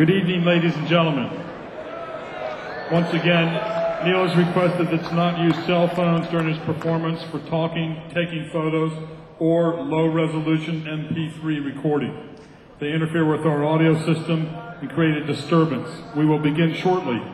Good evening, ladies and gentlemen. Once again, Neil has requested that to not use cell phones during his performance for talking, taking photos, or low-resolution MP3 recording. They interfere with our audio system and create a disturbance. We will begin shortly.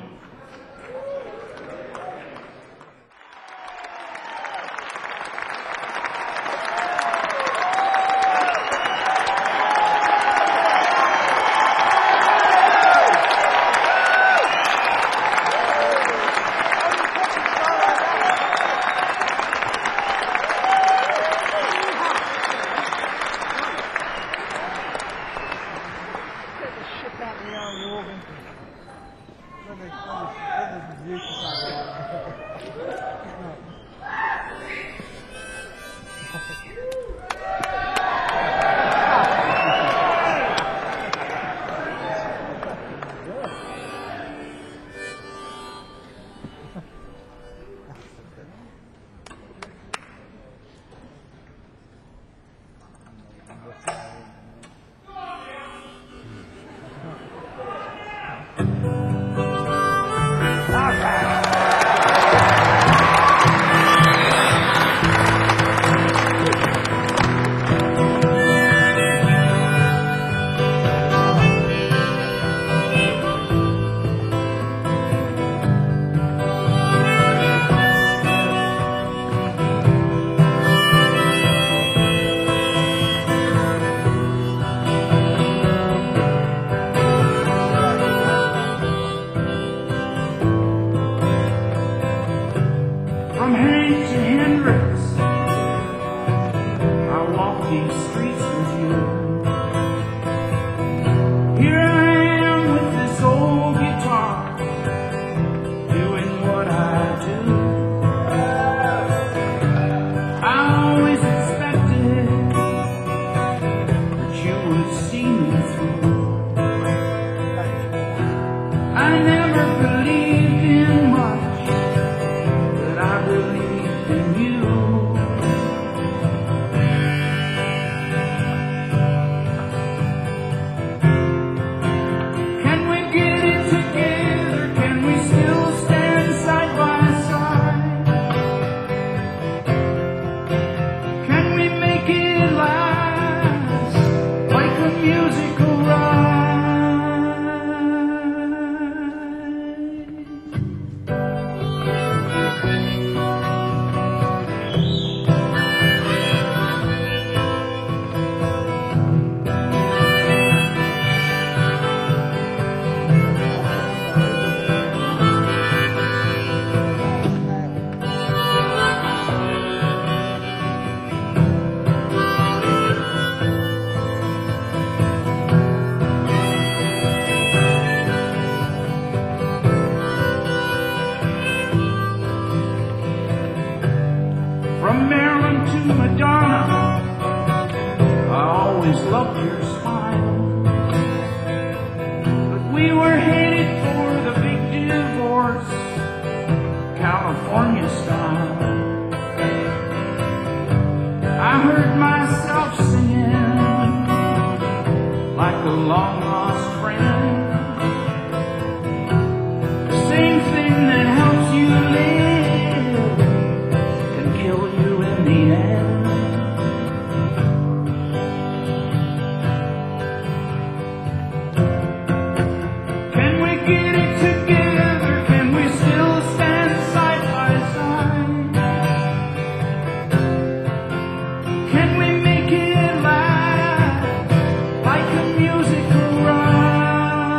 Can we make it last like a musical ride?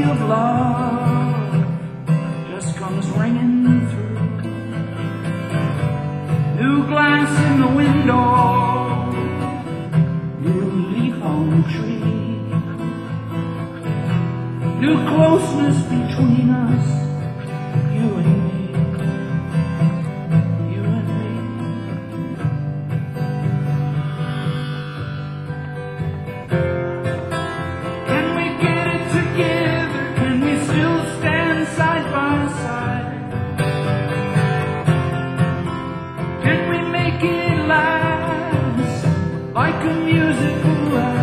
of love just comes ringing through. New glass in the window, new leaf on the tree, new closeness between us, you and me, you and me. Can we get it together? Can we still stand side by side? Can we make it last like a musical ride?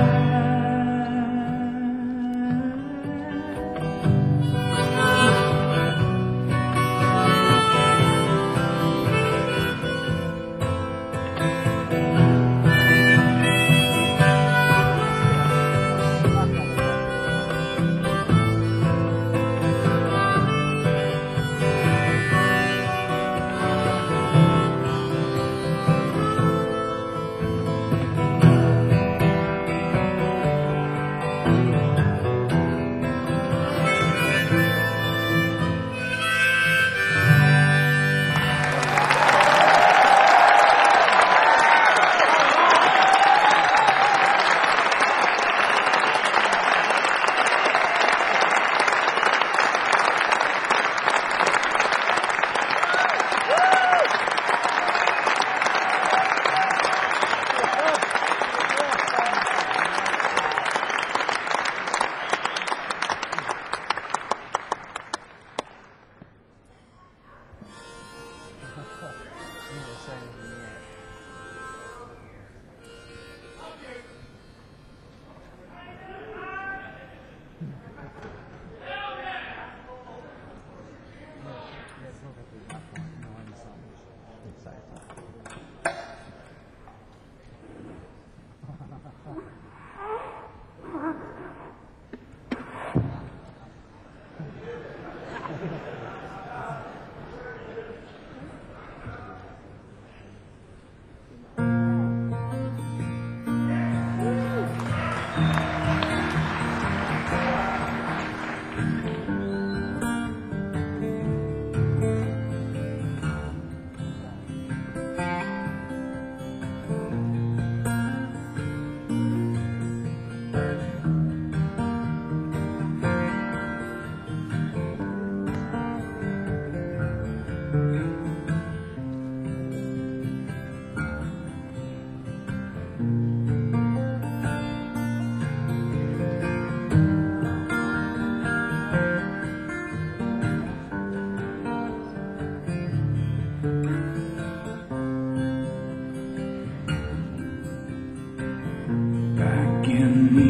In the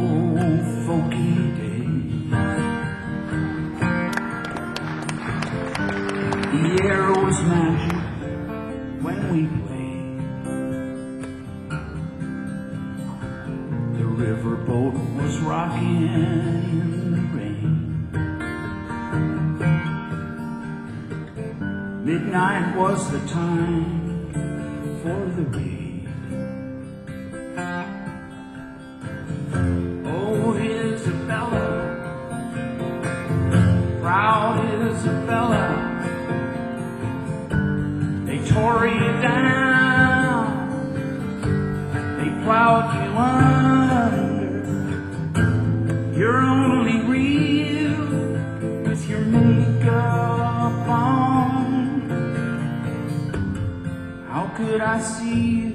old folky days, the air was magic when we played. The riverboat was rocking in the rain. Midnight was the time for the raid. Proud Isabella, they tore you down, they plowed you under. You're only real with your makeup on. How could I see you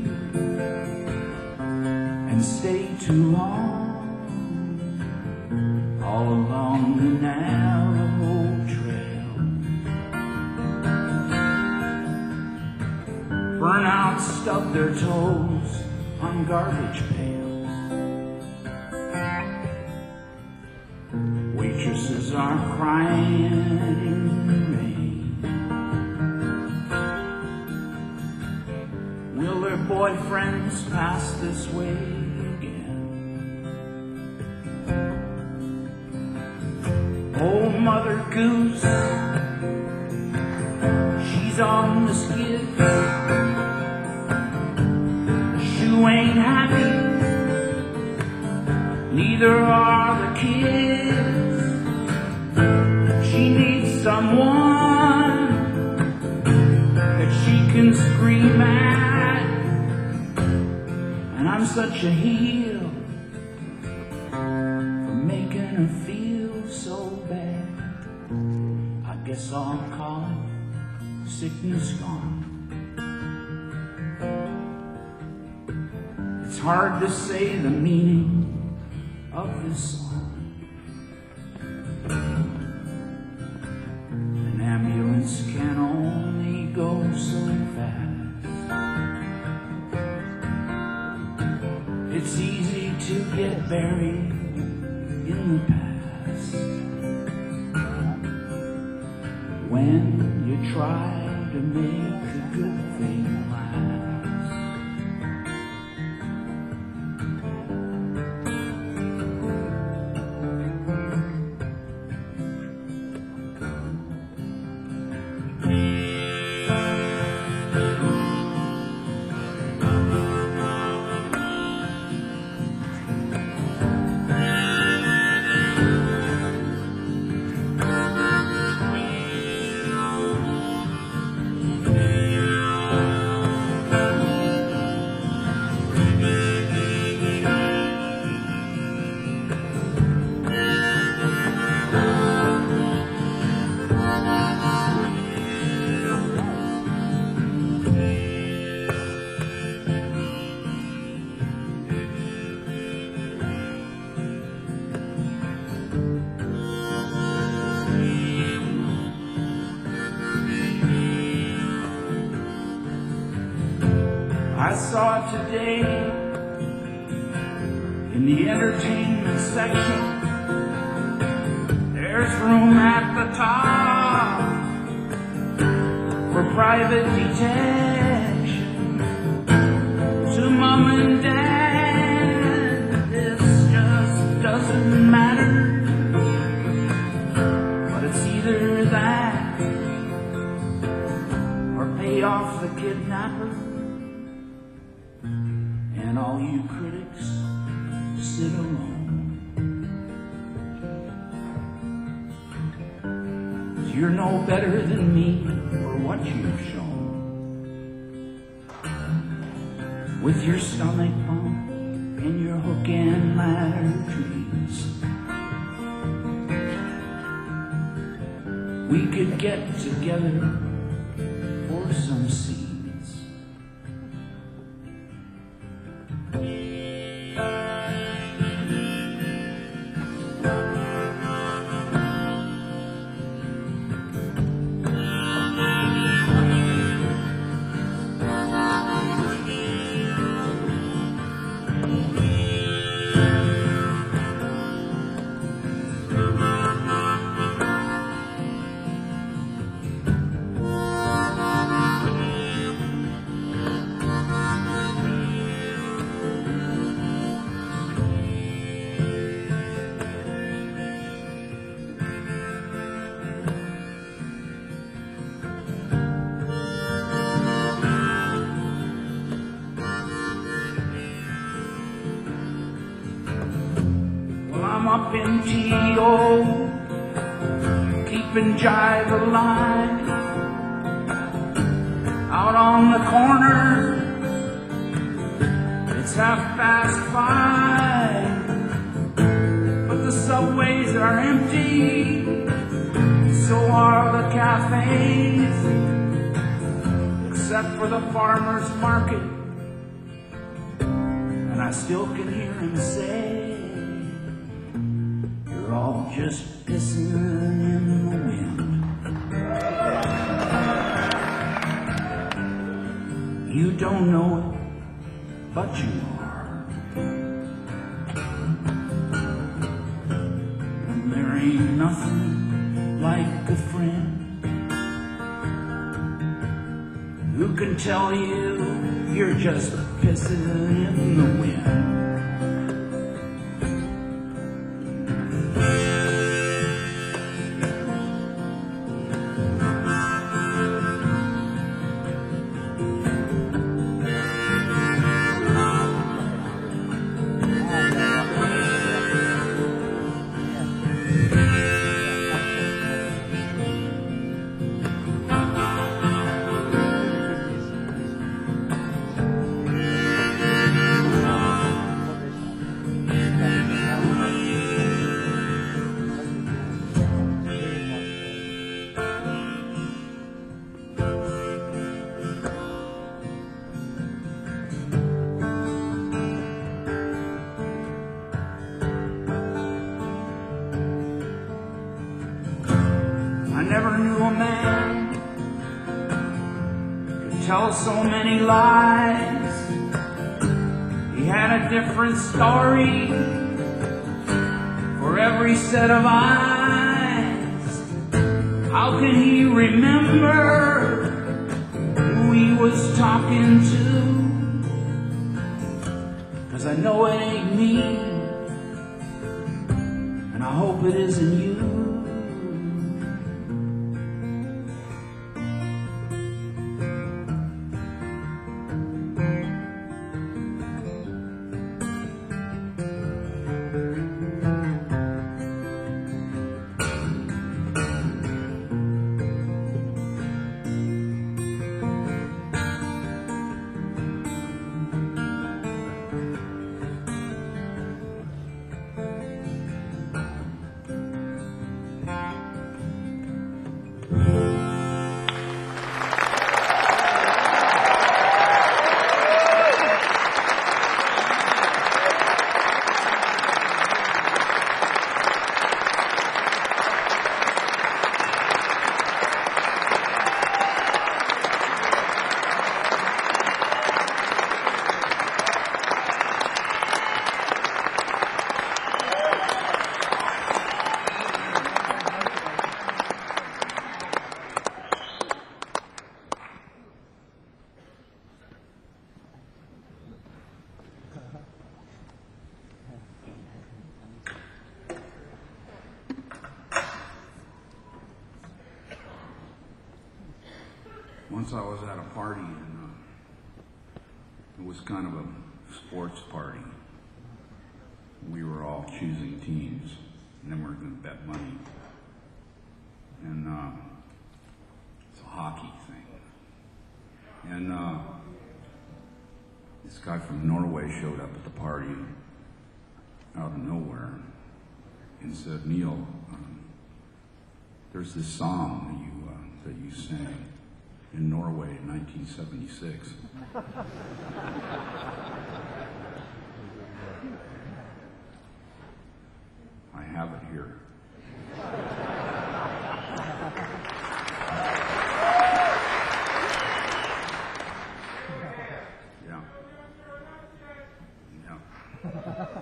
and stay too long? All along the narrow trail, burnouts stub their toes on garbage pails. Waitresses are crying in the rain. Will their boyfriends pass this way again? Oh, Mother Goose, she's on the skids. The shoe ain't happy, neither are the kids. She needs someone that she can scream at, and I'm such a heel for making her feel so bad. I guess I'll call it sickness gone. It's hard to say the meaning of this song. An ambulance can only go so fast. It's easy to get buried in the past when you try to make a good thing last. I saw it today in the entertainment section. There's room at the top for private detection. To mom and dad, this just doesn't matter. But it's either that or pay off the kidnapper. And all you critics sit alone. 'Cause you're no better than me for what you've shown. With your stomach pump and your hook and ladder dreams, we could get together for some scenes. I'm up in T.O., keeping jive alive. Out on the corner, it's 5:30, but the subways are empty, so are the cafes, except for the farmer's market. And I still can hear him say, "You're all just pissing in the wind. You don't know it, but you are. And there ain't nothing like a friend who can tell you you're just pissing in the wind." never knew a man could tell so many lies. He had a different story for every set of eyes. How can he remember who he was talking to? 'Cause I know it ain't me, and I hope it isn't you. Once I was at a party and it was kind of a sports party. We were all choosing teams and then we were going to bet money. And it's a hockey thing. And this guy from Norway showed up at the party out of nowhere and said, "Neil, there's this song that you sang in Norway in 1976. I have it here." Yeah. Yeah.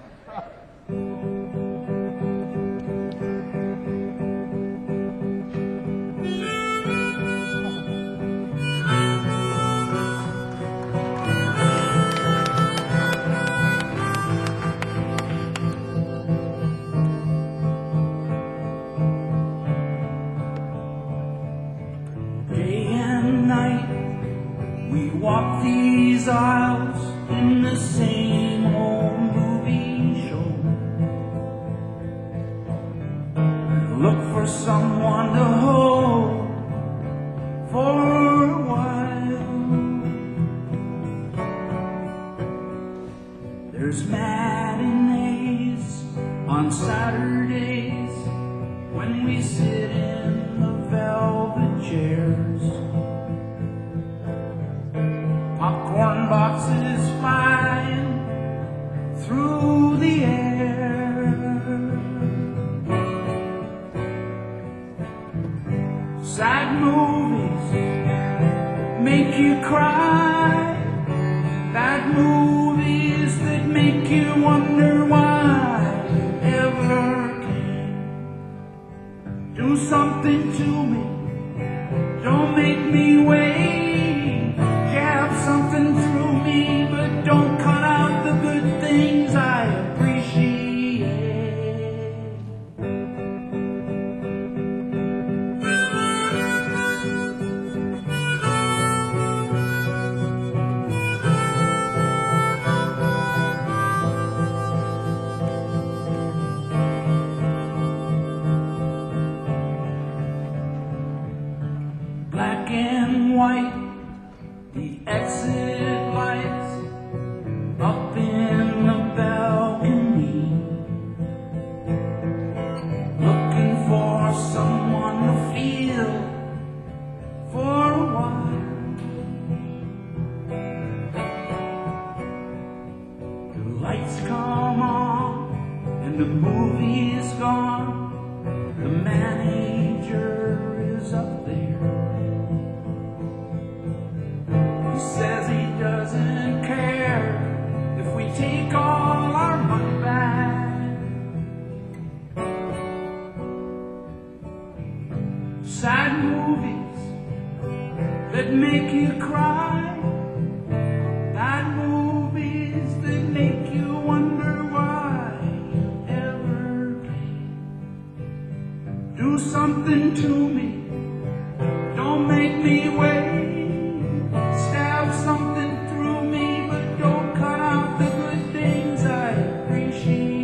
We walk these aisles in the same old movie show. Look for someone to hold for a while. There's matinees on Saturdays when we sit in the velvet chairs. Popcorn boxes flying through the air. Sad movies make you cry. Bad movies that make you wonder why you ever came. Do something to me, don't make me wait. Jab something through me, but don't cut out the good things I appreciate. Black and white, the exit lights up in the balcony, looking for someone to feel for a while. The lights come on and the movie is gone. The manager is movies that make you cry, bad movies that make you wonder why you ever came. Do something to me, don't make me wait. Stab something through me, but don't cut out the good things I appreciate.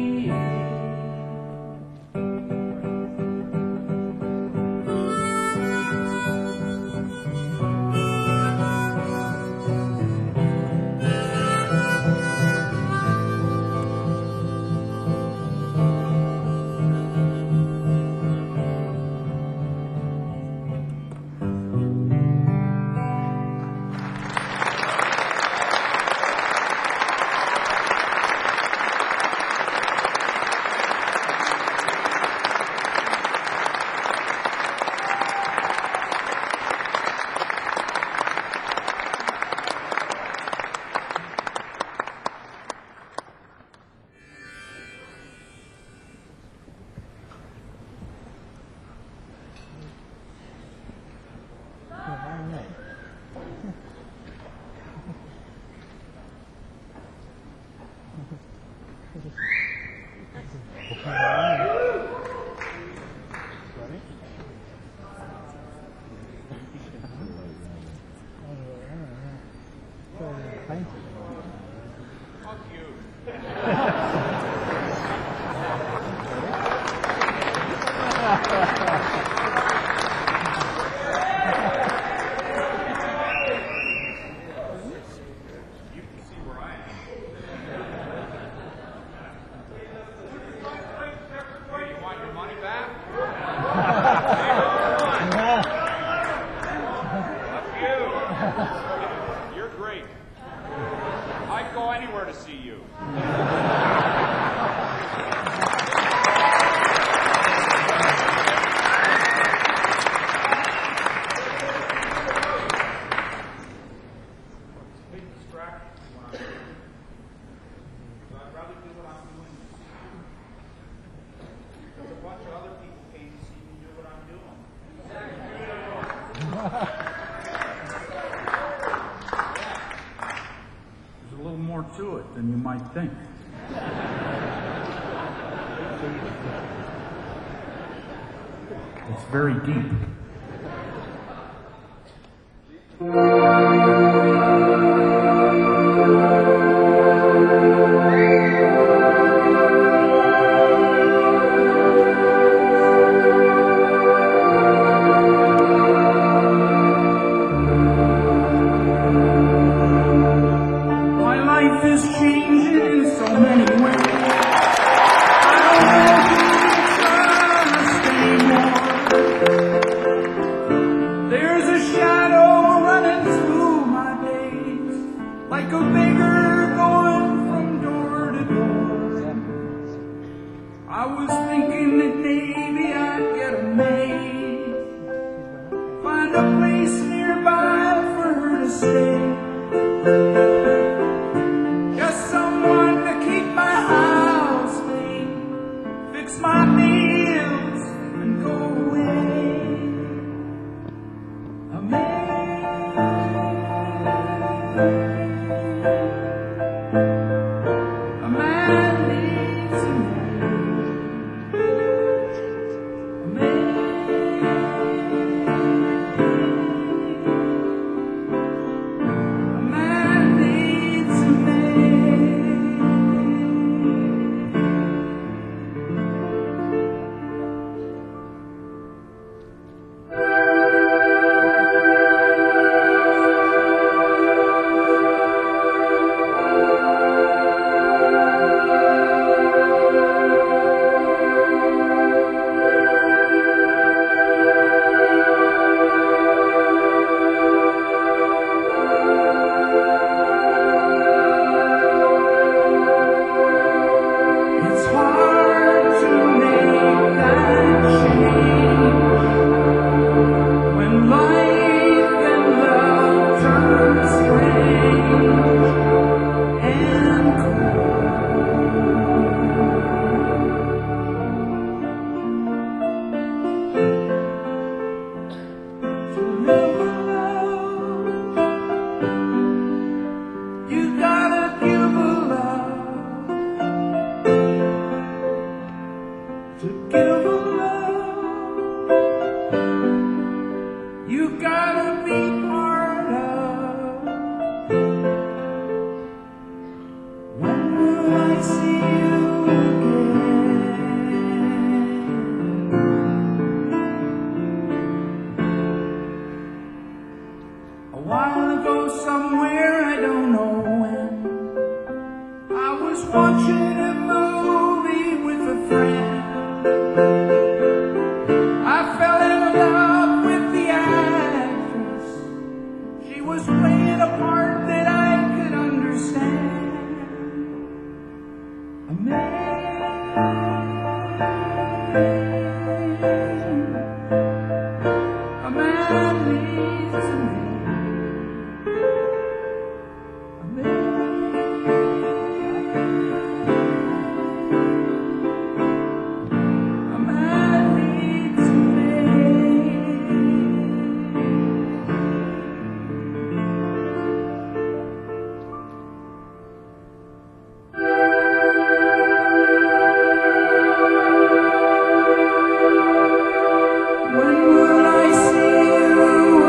You're great. I'd go anywhere to see you. There's a little more to it than you might think. It's very deep. My life is changing in so many ways. I don't know who's stay more. There's a shadow running through my days, like a beggar going from door to door. I was thinking that maybe I'd get a maid, find a place nearby for her to stay. Just someone to keep my house clean, fix my meals and go away. A man, a man needs a man. to give a love you gotta be part of. When will I see you again? A while ago somewhere, I don't know when, I was watching a movie with a friend. I fell in love with the actress. She was playing a part that I could understand. A man needs a man. A man needs a When will I see you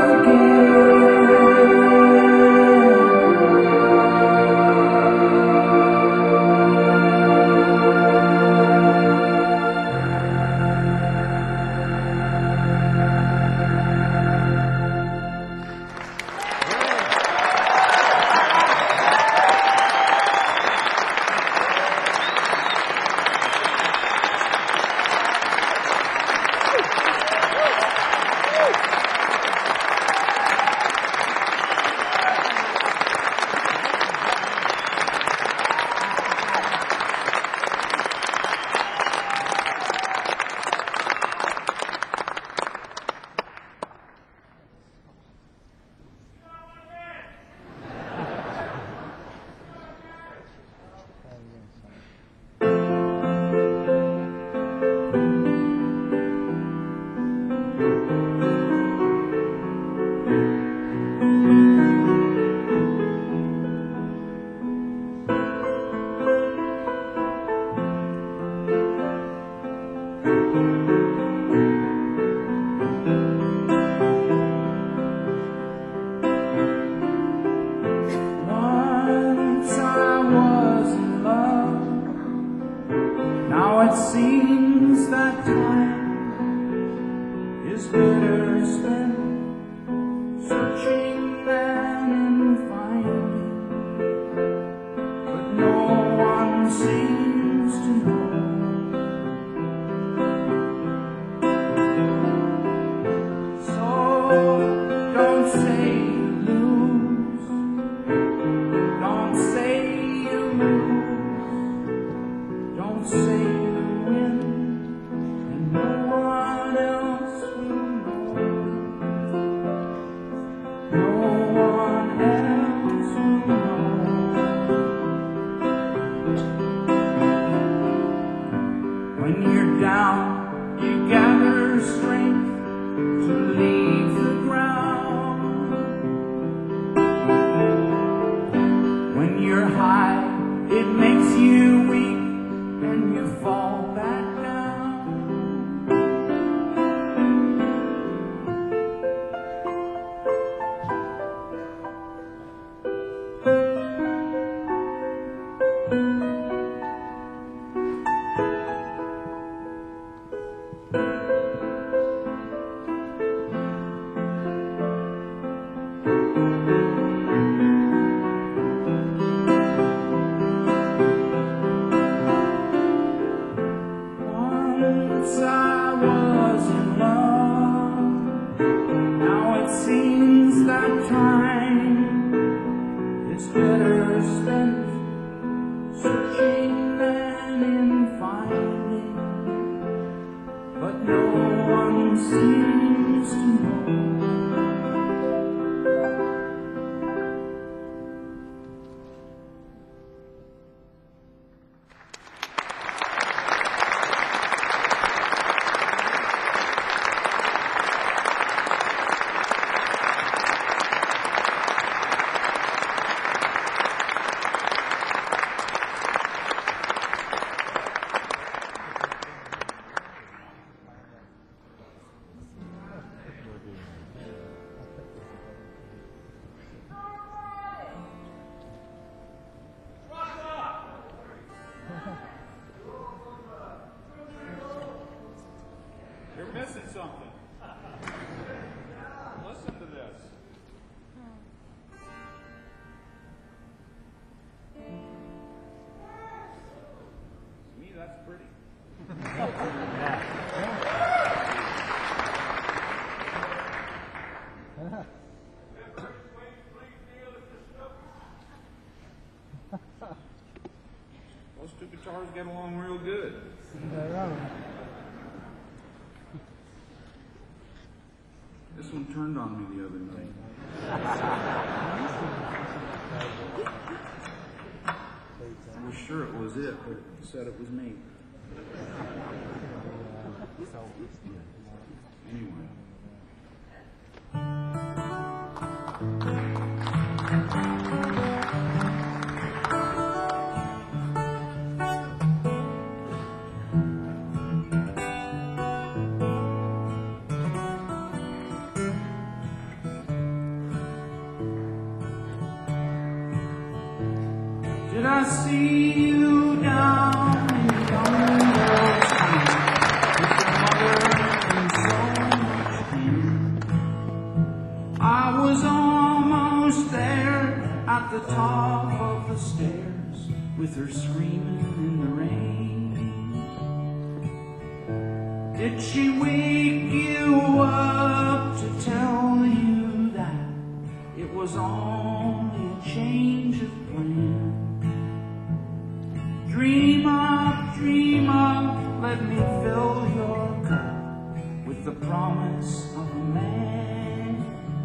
Once I was in love. Now it seems that time is better spent searching and finding, but no one seems to know. So don't say you lose. Don't say you lose. Don't say you win, and no one else will know. No one else will know. When you're down, you gather strength to leave the ground. When you're high, it makes you weak and you fall back down. Once I was in love. Now it seems that time is better spent searching and in finding, but no one seems to know. something. Listen to this. To me, that's pretty. Those two guitars get along real good. This one turned on me the other night. I was sure it was it, but it said it was me. Anyway. Did I see you down in the young girl's town with your mother and so much pain? I was almost there at the top of the stairs with her screaming in the rain. Did she wake you up to tell you that it was only a change of plan? Dream up, let me fill your cup with the promise of a man.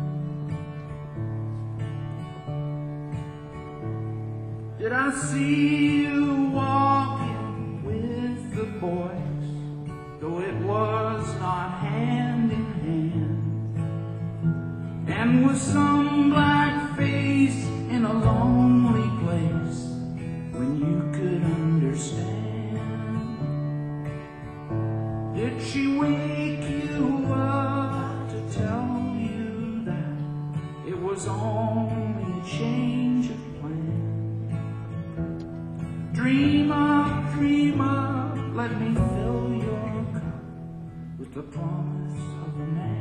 Did I see you walking with the boys, though it was not hand in hand, and with some black face in a lonely place when you could understand? Did she wake you up to tell you that it was only a change of plan? Dream up, let me fill your cup with the promise of a man.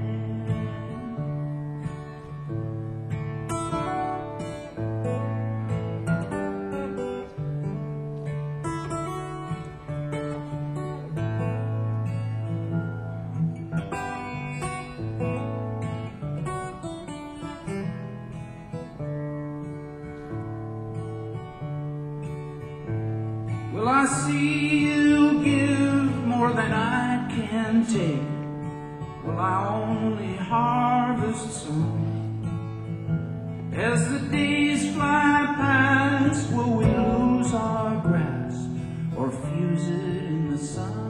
Will I see you give more than I can take? Will I only harvest some? As the days fly past, will we lose our grass or fuse it in the sun?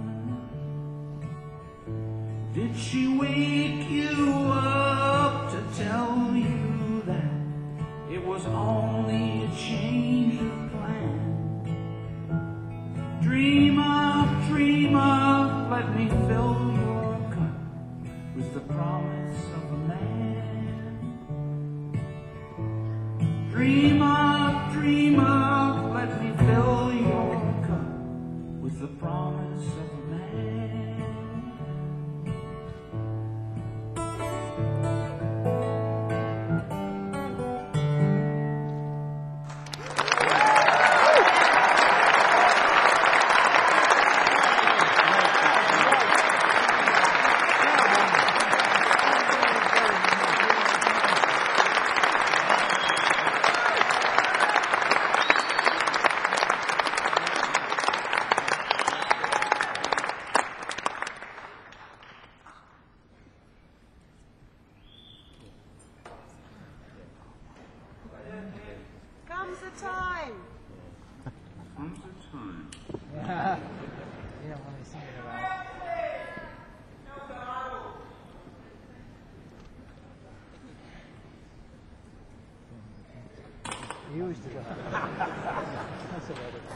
Did she wake you up to tell you that it was only a change of plan? Dream up, let me fill your cup with the promise of a man. Dream up, let me fill your cup with the promise of a man. Comes the time. Comes the time. You don't want to sing it about. You used to go. That's about it.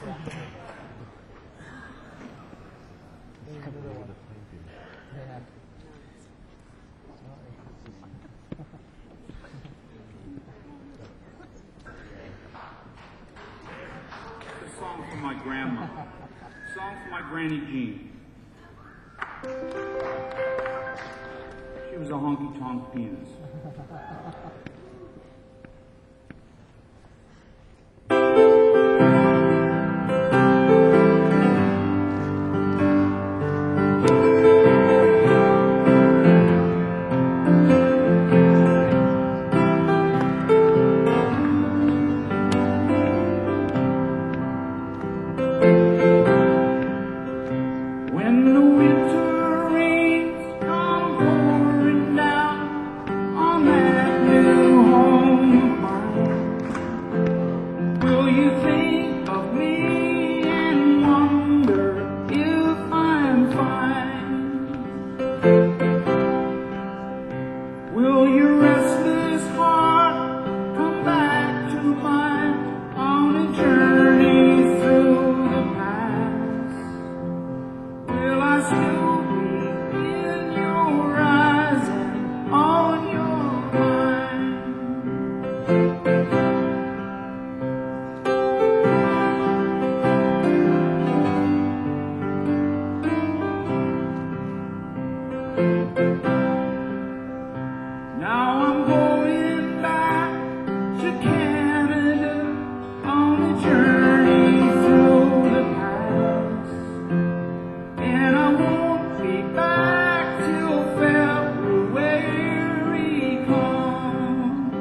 There's another one. Yeah. A song for my grandma. A song for my Granny Jean. was a honky-tonk penis. When the winter rains come pouring down on that new home of mine, will you think of me and wonder if I'm fine? Will your restless heart come back to mine on a journey through the past? Will I still be in your eyes and on your mind? Now I'm going back to Canada on a journey through the past. And I won't be back till February comes.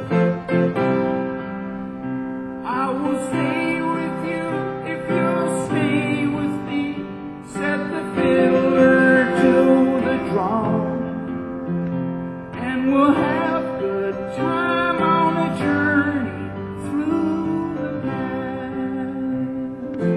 I will stay with you if you'll stay with me. Set the fiddler to the drum, and we'll have good time on a journey through the past.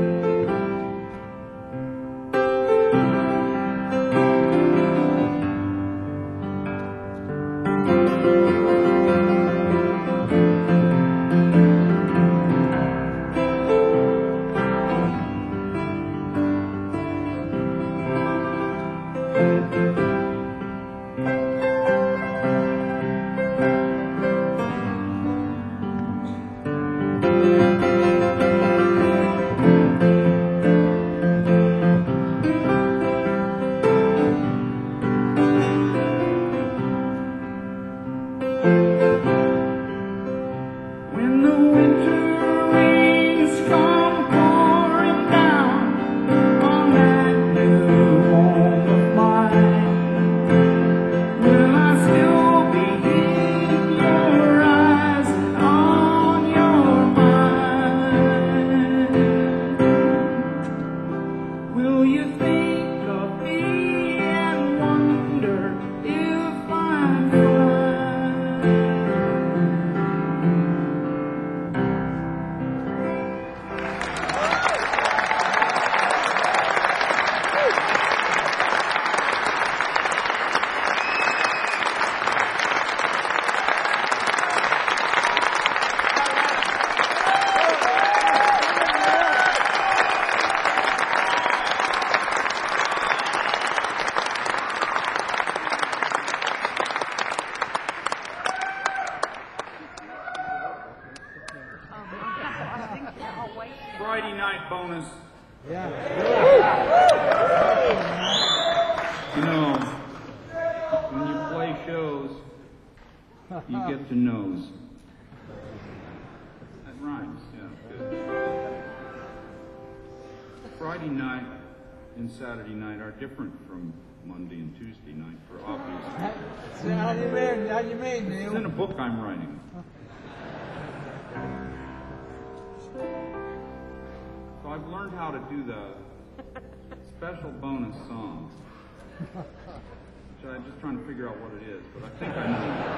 When the winter rains come pouring down on that new home of mine, will I still be in your eyes and on your mind? Will you think of me and wonder if I'm fine? Friday night bonus. Yeah. You know, when you play shows, you get to knows. That rhymes, yeah, good. Friday night and Saturday night are different from Monday and Tuesday night for obvious reasons. How do you mean? How do you mean, It's in Neil? a book I'm writing. So I've learned how to do the special bonus song. Which I'm just trying to figure out what it is, but I think I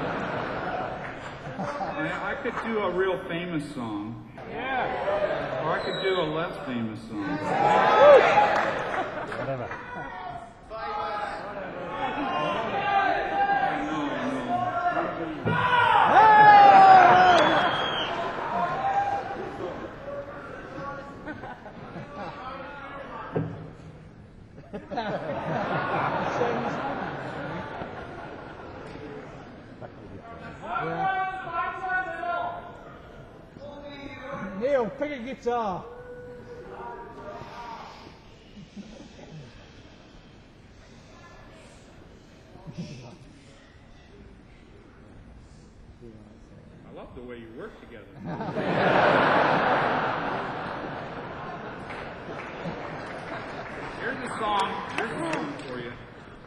know. I could do a real famous song. Yeah. Or I could do a less famous song. Whatever. Neil, pick a guitar. way you work together. Here's a song for you.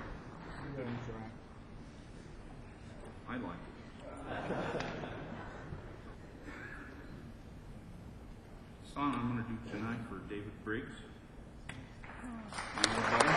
I like it. The song I'm going to do tonight for David Briggs. My little buddy.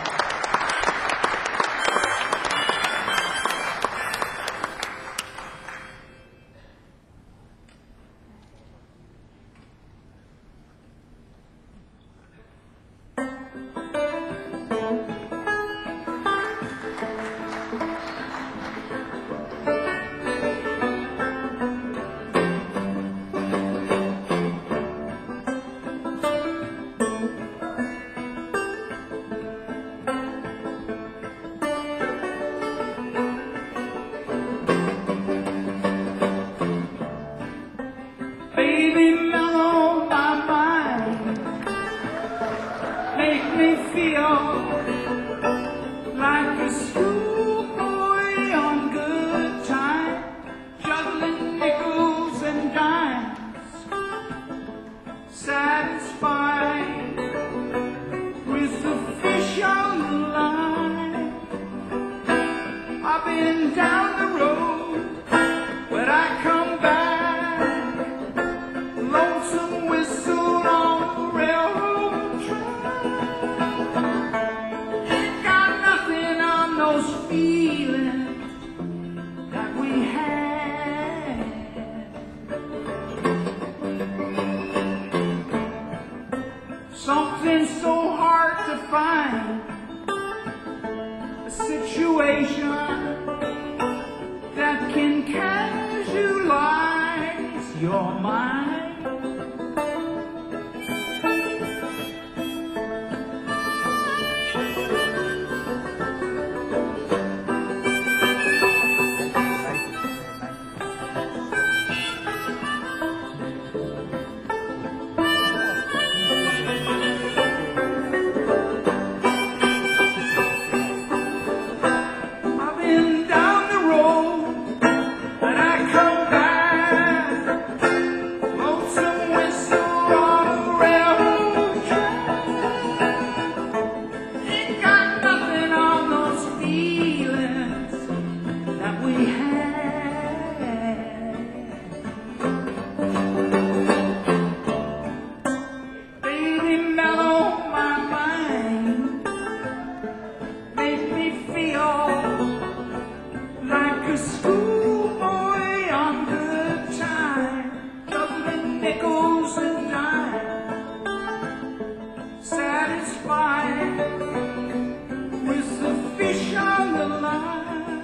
Baby, mellow my mind, make me feel like a schoolboy on good time, juggling nickels and dimes, satisfied with the fish on the line. I've been down the road, but I come back. Lonesome whistle on the railroad track. Ain't got nothing on those feelings that we had. Something so hard to find, a situation that can casualize your mind. I've been down the road, but I come back. Lonesome whistle on the railroad track. Ain't got nothing on those feelings that we had. Baby, mellow my mind, make me feel like a schoolboy on good time, juggling nickels and dimes, satisfied with the fish on the line.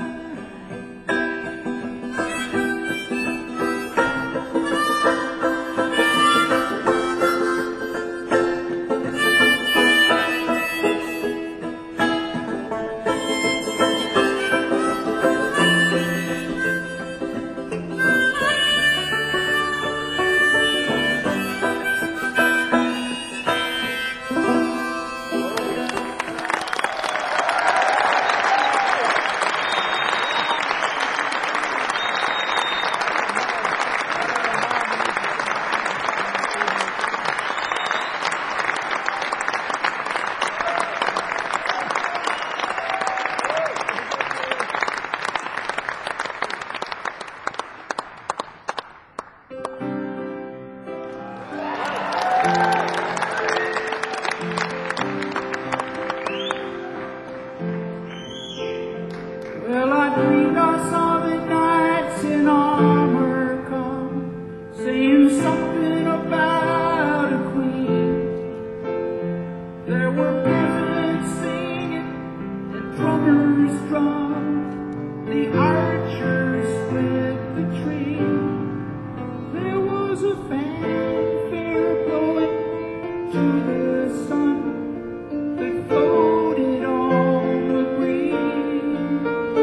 Well, I dreamed I saw the knights in armor come, saying something about a queen. There were peasants singing and drummers drum, the archers split the tree. There was a fanfare blowing to the sun that floated on the green.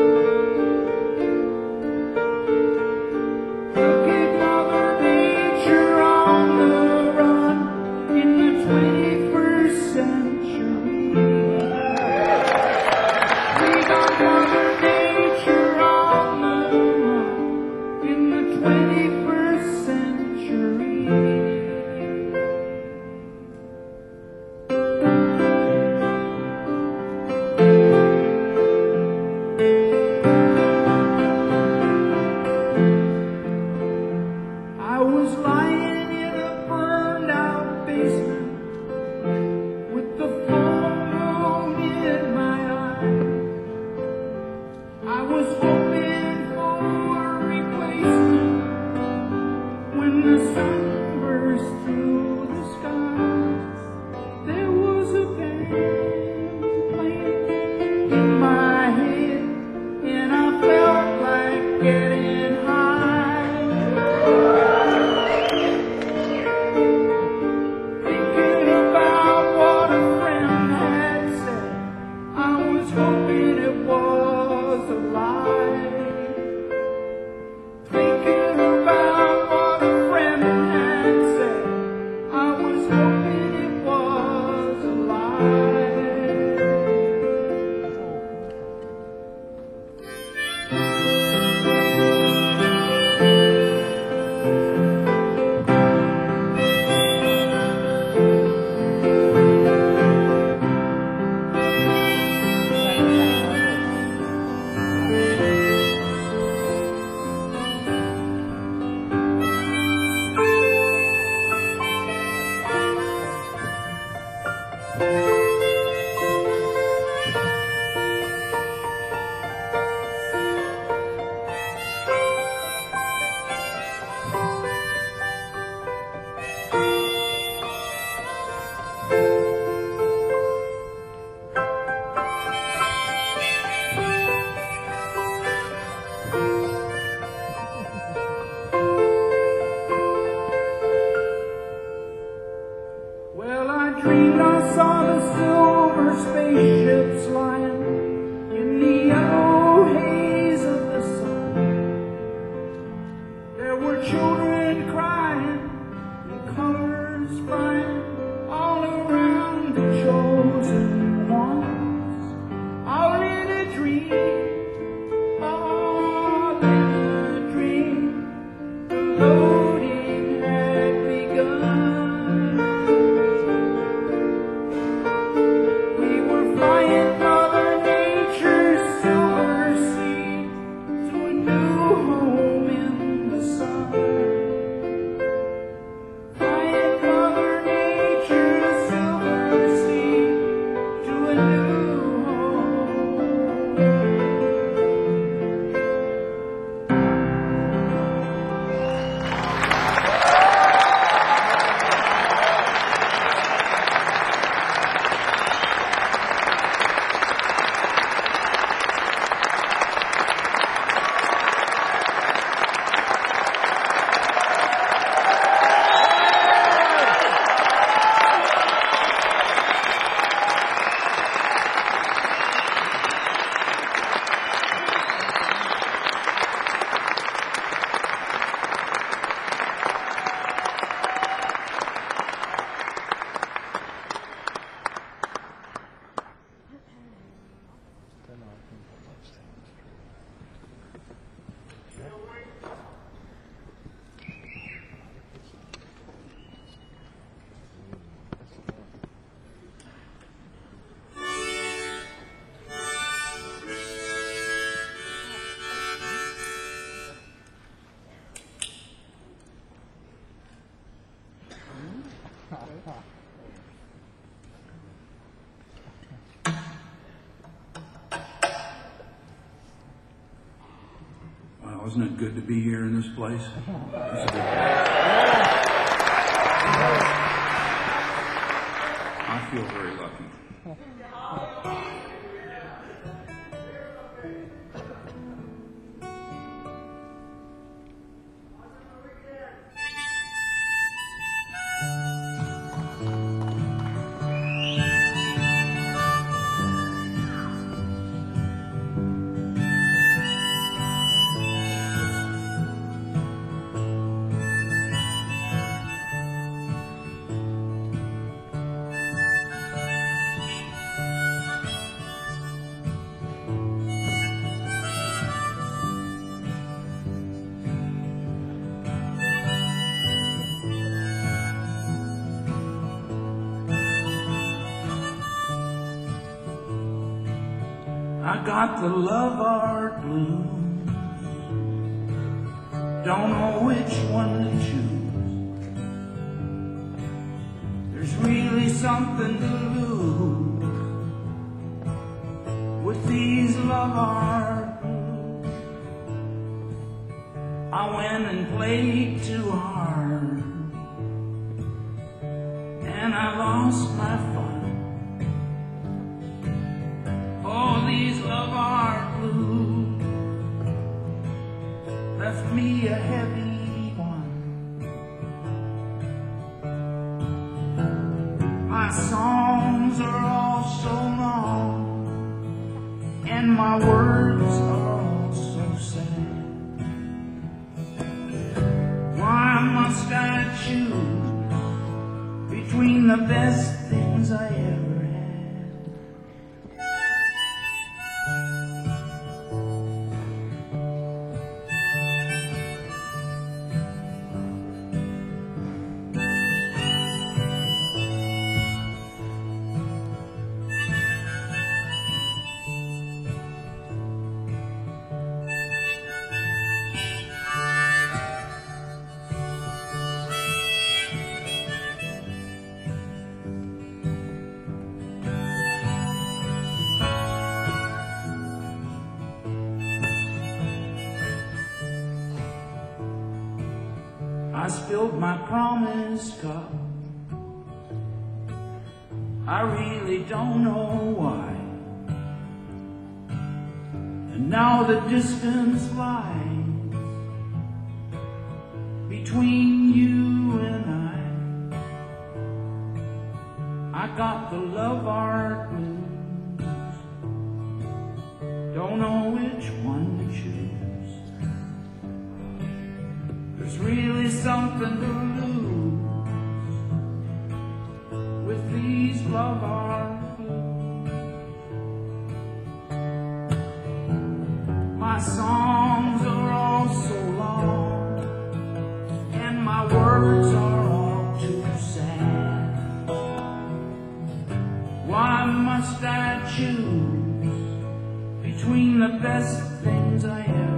Look at Mother Nature on the run in the 21st century. We got Mother Nature on in my head, and I felt like getting high. Thinking about what a friend had said, I was hoping it was a lie. Thinking about what a friend had said, I was hoping it was a lie. Well, I dreamed I saw the silver spaceships flying in the yellow haze of the sun. There were children crying and colors flying all around the chosen ones. All in a dream, all in a dream, the loading had begun. We were flying Mother Nature's silver sea to a new home in the sun. Flying Mother Nature's silver sea to a new home. Wow, wasn't it good to be here in this place? It's a good I feel very lucky. I got the love art blues. Don't know which one to choose. There's really something to lose with these love art blues. I went and played too hard, and I lost my fun. Oh, the me a heavy one. My songs are all so long, and my words are all so sad. Why must I choose between the best things I ever had? I spilled my promise cup. I really don't know why. And now the distance lies between you and I got the love art blues. Don't know which one to choose. There's really something to lose with these love art blues. My songs are all so long, and my words are all too sad. Why must I choose between the best things I ever had?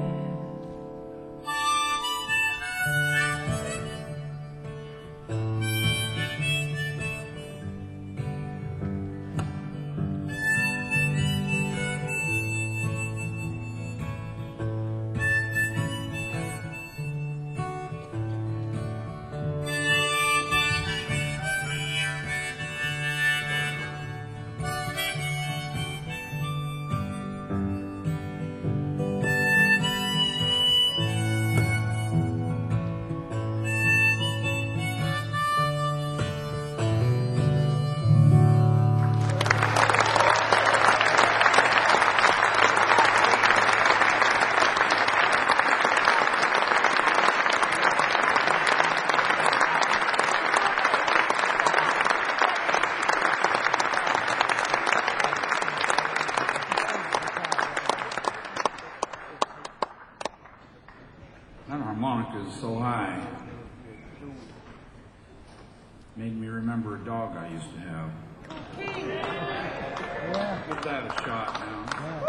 That harmonica is so high. Made me remember a dog I used to have. Give that a shot now.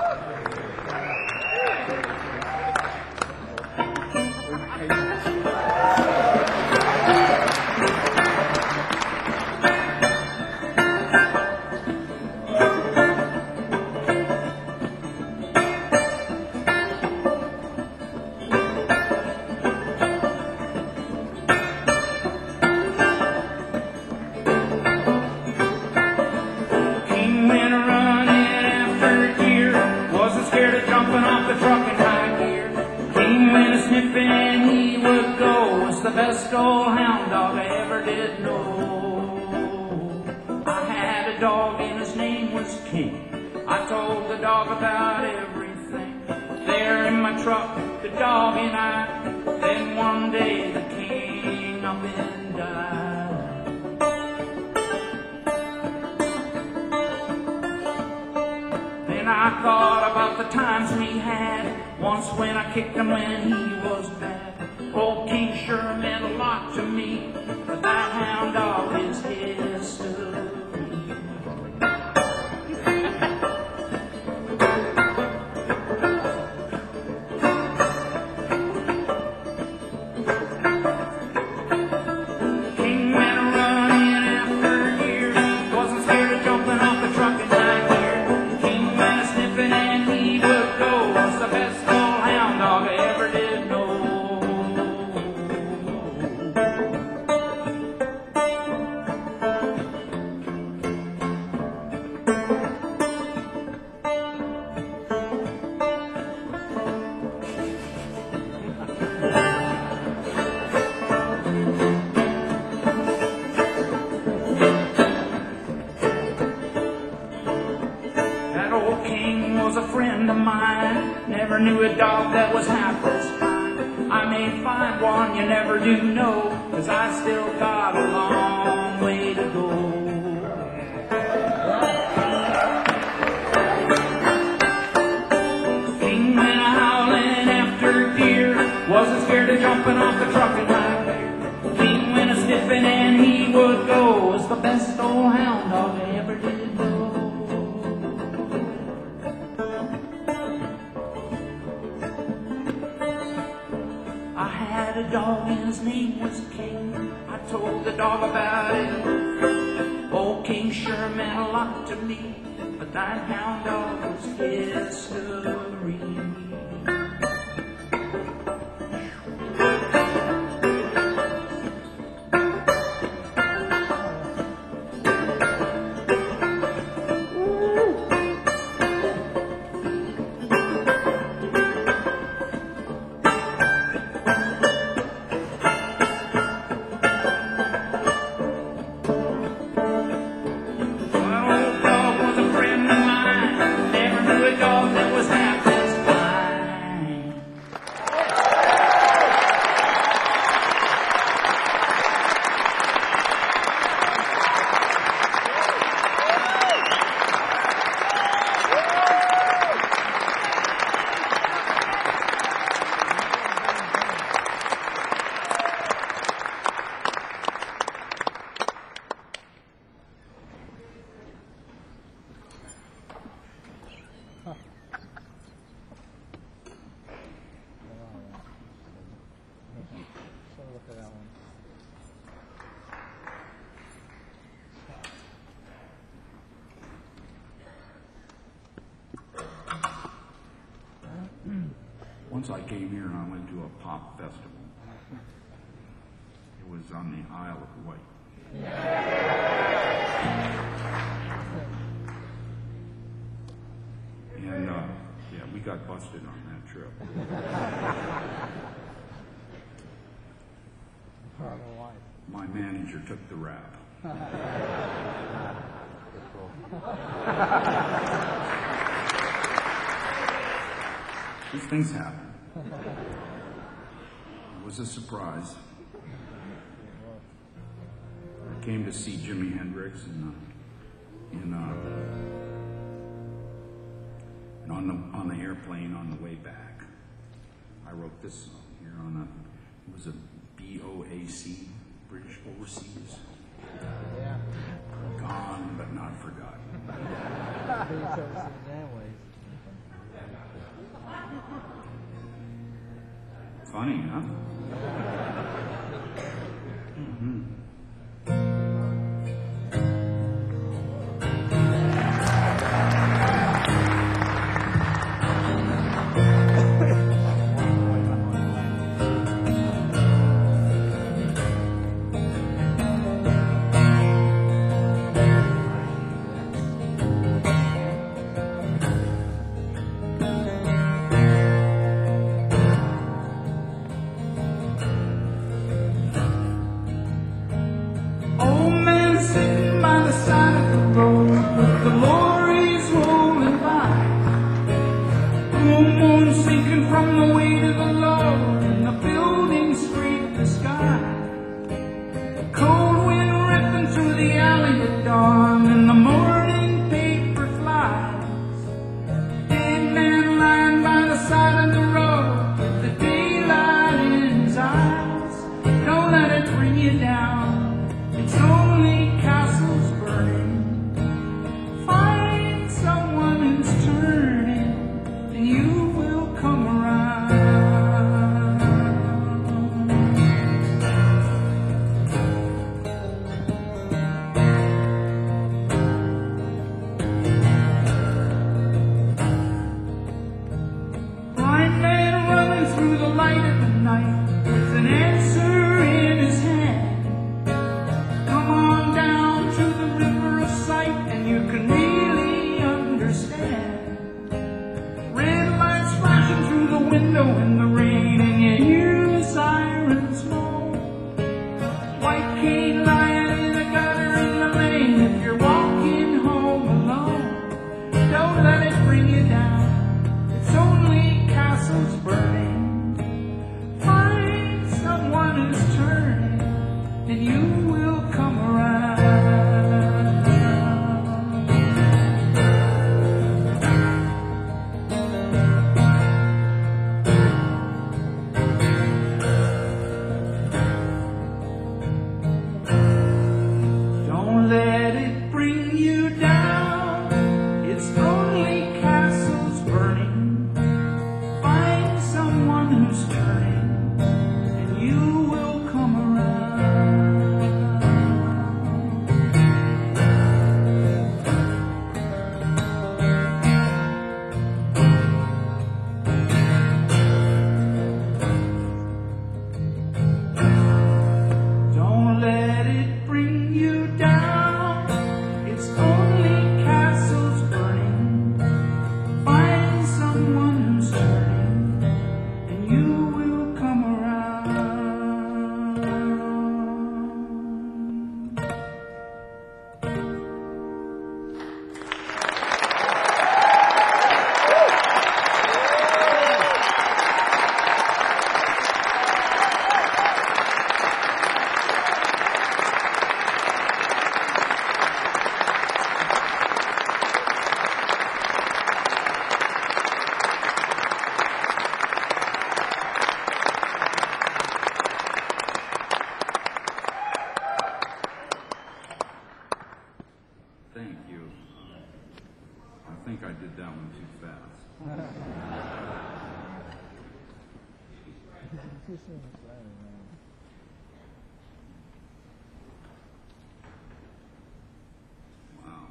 The best old hound dog I ever did know. I had a dog and his name was King. I told the dog about everything. There in my truck, the dog and I. Then one day the king up and died. Then I thought about the times we had. Once when I kicked him when he was bad. Old King sure meant a lot to me, but that hound dog is history. King went running after deer, wasn't scared of jumping off the truck in high gear. King went sniffing and he would go, was the best old hound dog I ever did know. That old king was a friend of mine. Never knew a dog that was half as fine. I may find one, you never do know, 'cause I still got a long way to go. King went a howling after deer, wasn't scared of jumping off the truck in high gear. King went a sniffing and he would go, was the best old hound dog I ever did know. I had a dog and his name was King. I told the dog about it. Old King sure meant a lot to me, but that hound dog was history. Once I came here and I went to a pop festival. It was on the Isle of Wight. And yeah, we got busted on that trip. My manager took the rap. These things happen. It was a surprise. I came to see Jimi Hendrix and on the airplane on the way back, I wrote this song here it was a BOAC, British Overseas. Yeah. Gone but not forgotten. Funny, huh? castle's burning. Find someone who's turning, and you will come around. Don't let it bring you down. It's only castles burning. Find someone who's turning, and you will come around. Don't let it bring you down. It's only castles burning. Find someone who's turning, and you will come around. Thank you. I think I did that one too fast. Wow.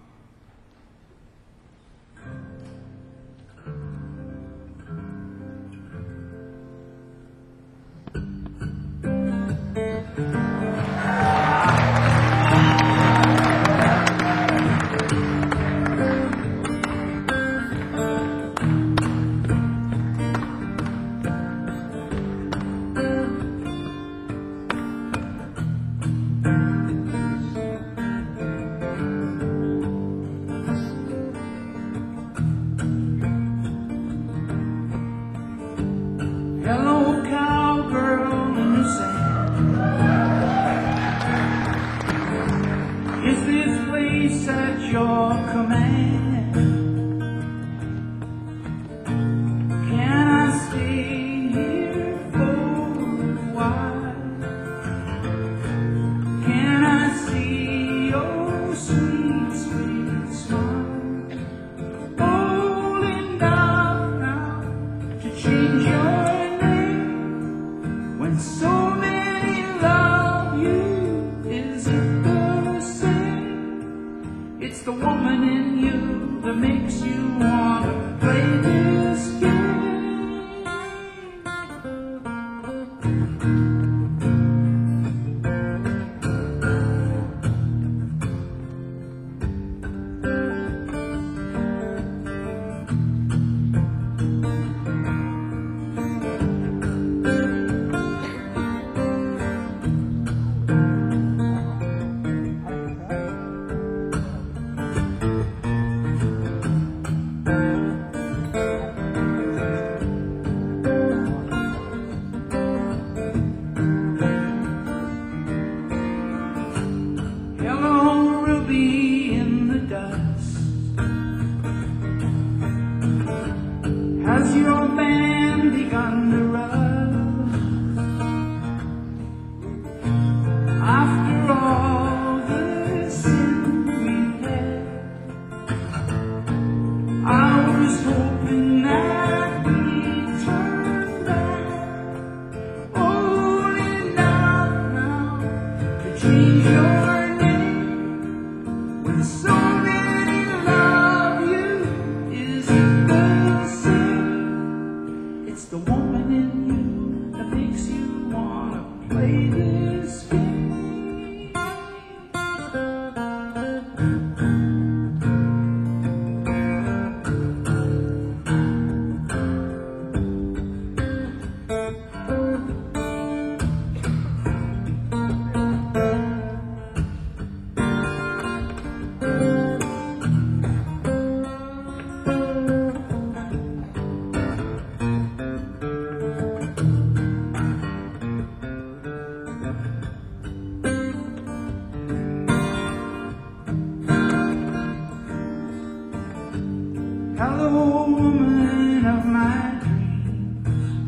Hello, cowgirl in the sand. Is this place at your command? Can I stay here for a while? Can I see your sweet, sweet smile? Holding down now to change your when so many love you, is it the same? It's the woman in you that makes you wanna play this game. Hello, Ruby in the dust. Has your band begun to rust? After all the sin we've had, I was hoping that we'd turn back. Holding out now to change your when so many love you, is it the same? It's the woman in you that makes you wanna play this game. Hello, woman of my dreams.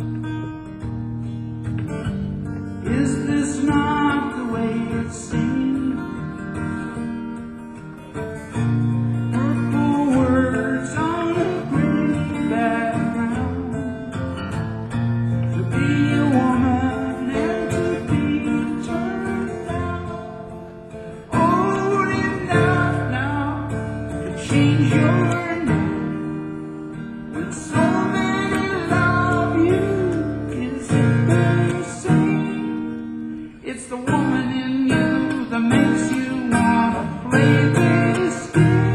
Is this not the way it seems? Purple words on a green background. To be a woman and to be turned down. Holding out now to change your when so many love you, is it the same? It's the woman in you that makes you wanna play this game.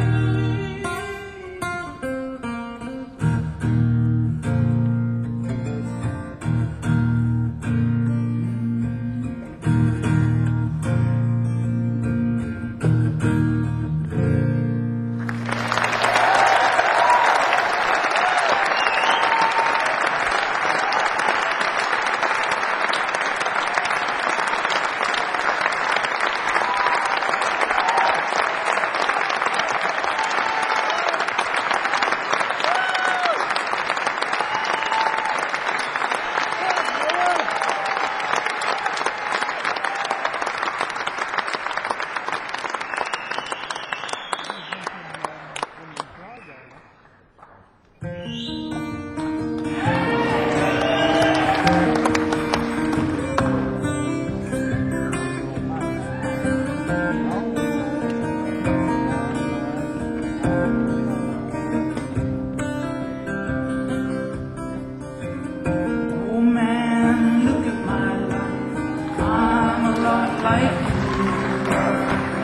Oh man, look at my life. I'm a lot like you were.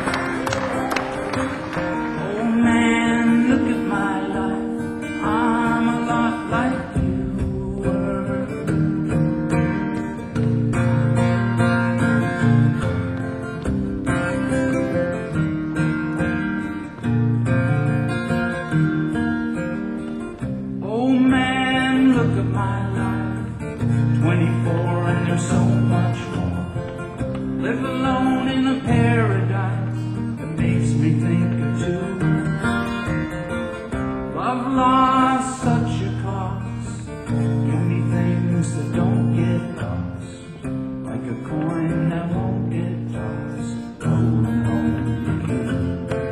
Oh man, look at my life. I'm a lot like you were. Oh man, look at my life. 24 and there's so much more. Live alone in a paradise that makes me think of two. Love lost such a cost. Give me things that don't get lost, like a coin that won't get tossed. Rolling home to you.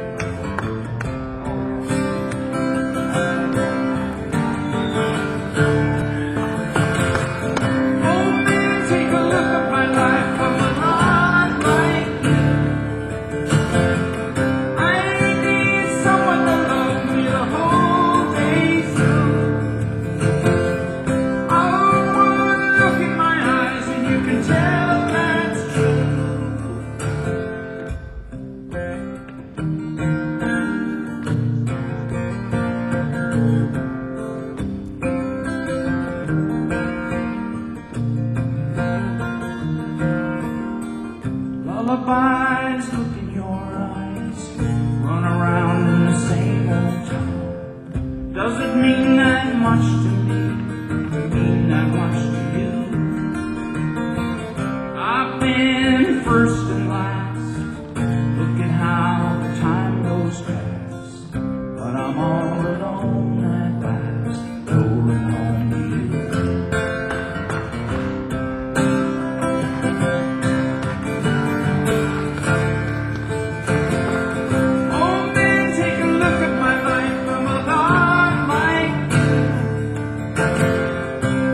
Oh man, take a look at my life. I'm a lot like you. I need someone to love me the whole day through. Oh, wanna look in my eyes and you can tell that's true. Lullabies look in your eyes, run around in the same old town. Does it mean that much to me? Mean that much to you? I've been first and last. Look at how the time goes fast. But I'm all alone at last, rolling home to you. Oh man, take a look at my life. I'm a lot like you.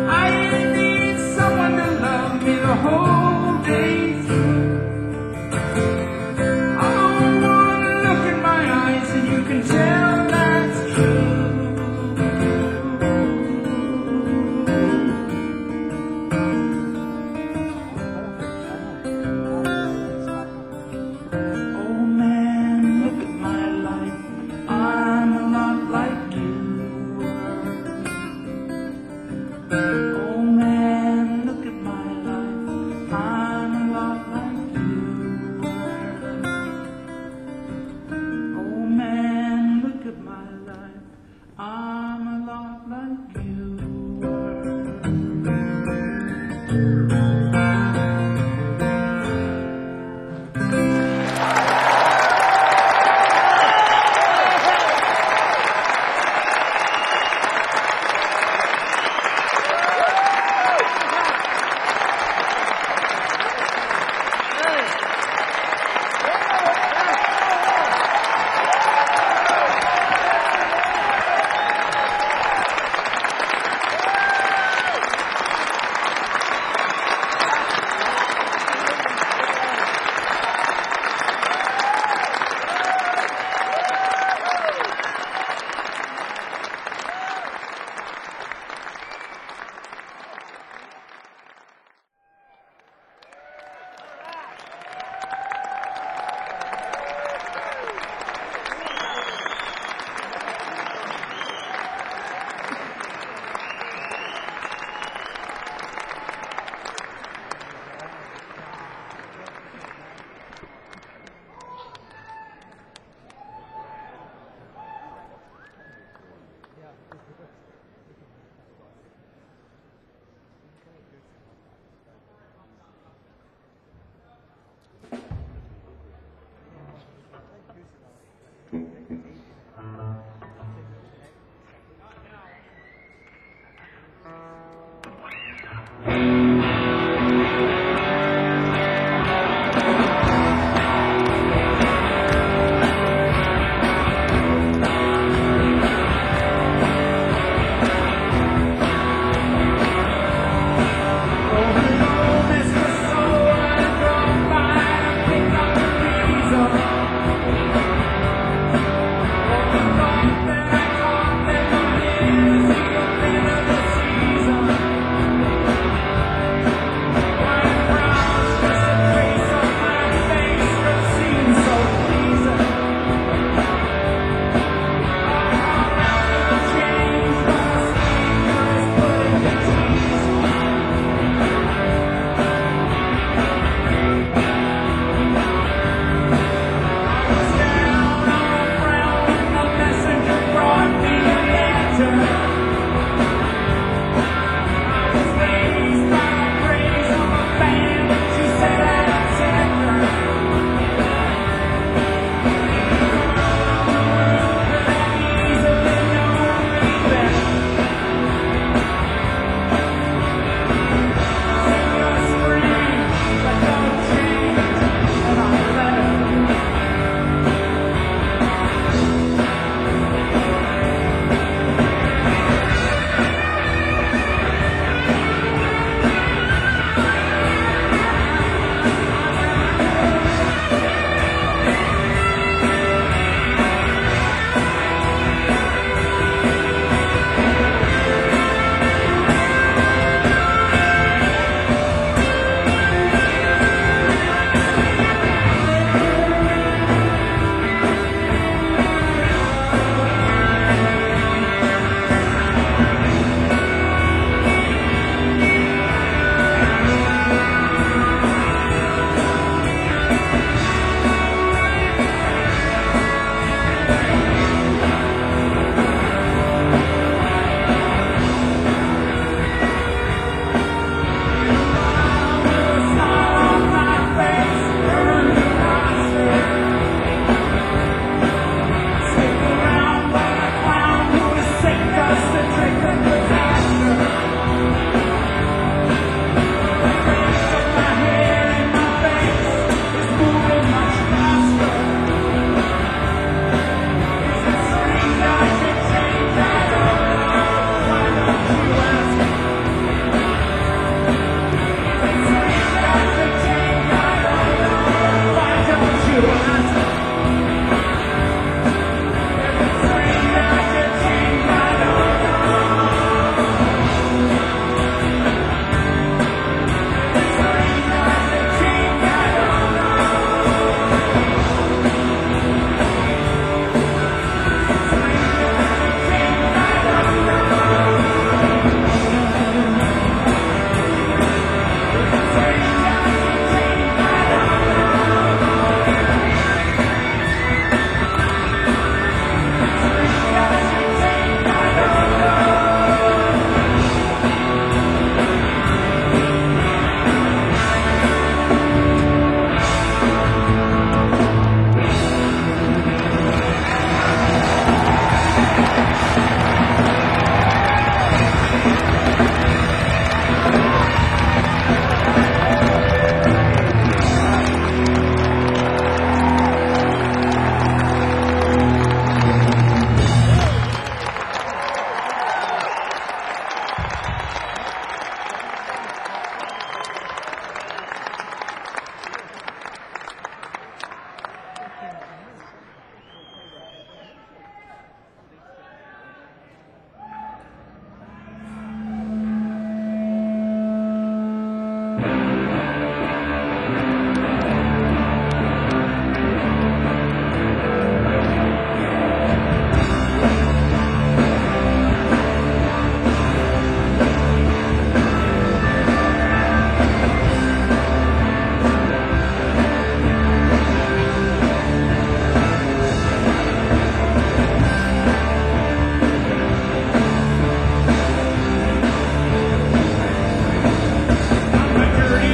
dirty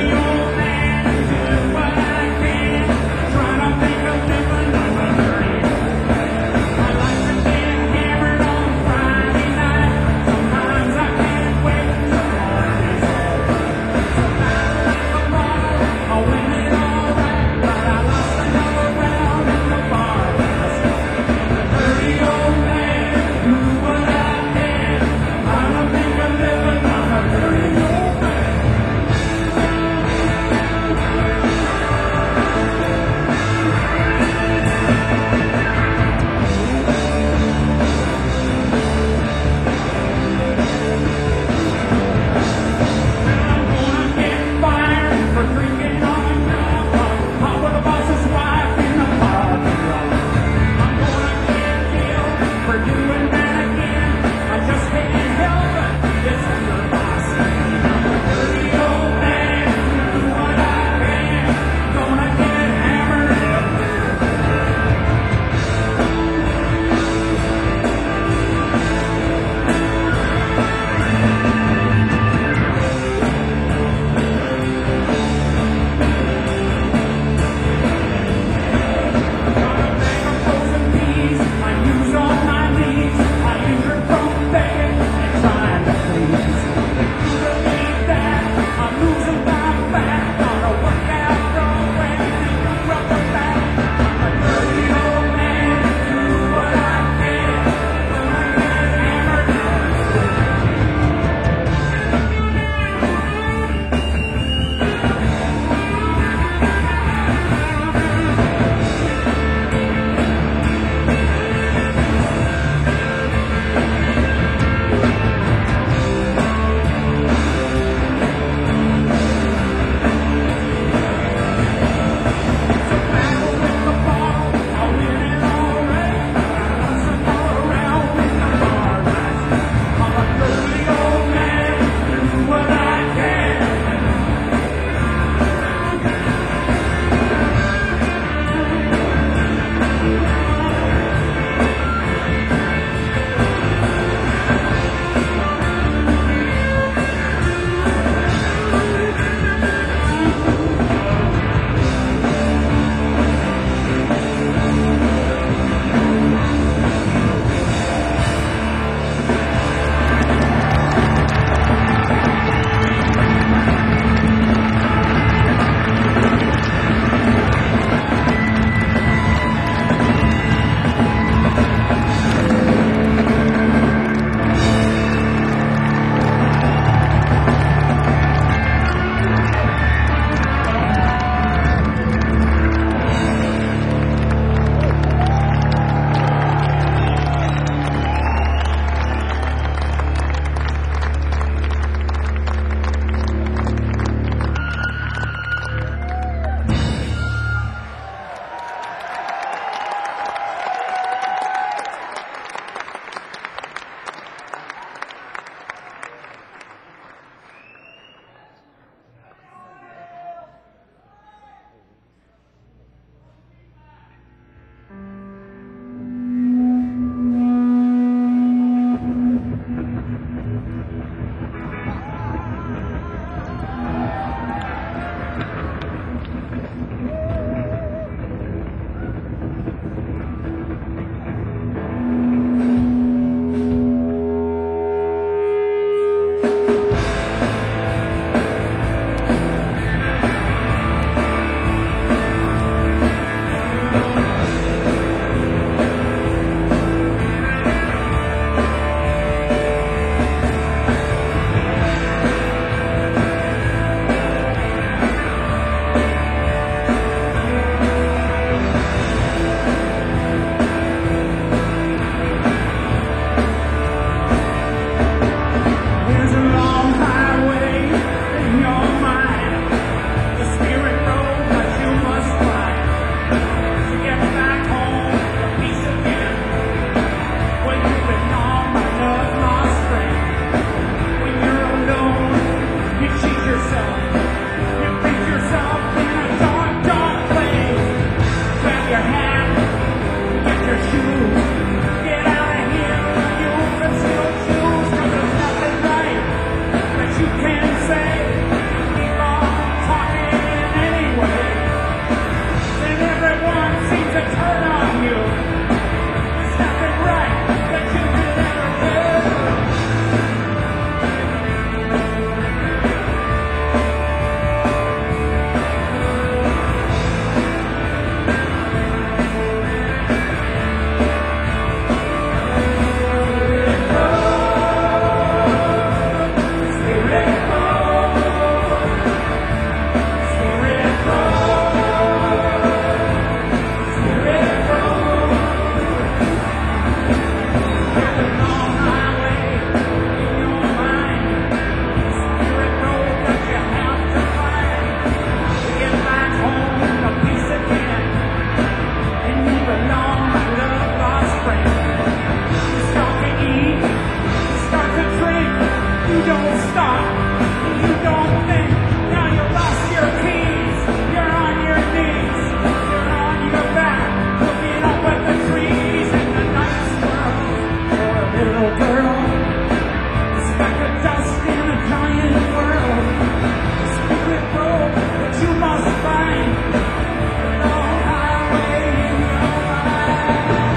You don't stop, you don't think. Now you lost your keys. You're on your knees, you're on your back, looking up at the trees in the night swirl. You're a little girl, a speck of dust in a giant world. A spirit road that you must find. A long highway in your mind.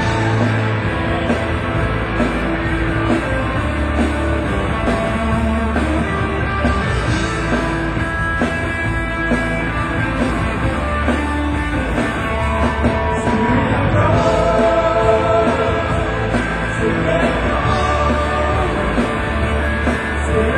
Spirit road,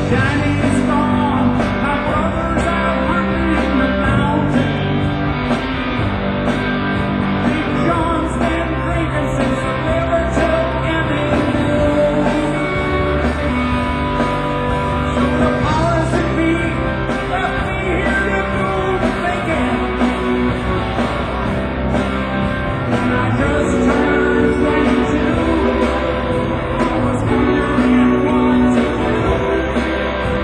Daddy's gone, my brothers are hunting in the mountains. Big John's been drinking since the river took Emmy. So the powers that be left me here to do the thinking. When I just turned 22, I was wondering what to do.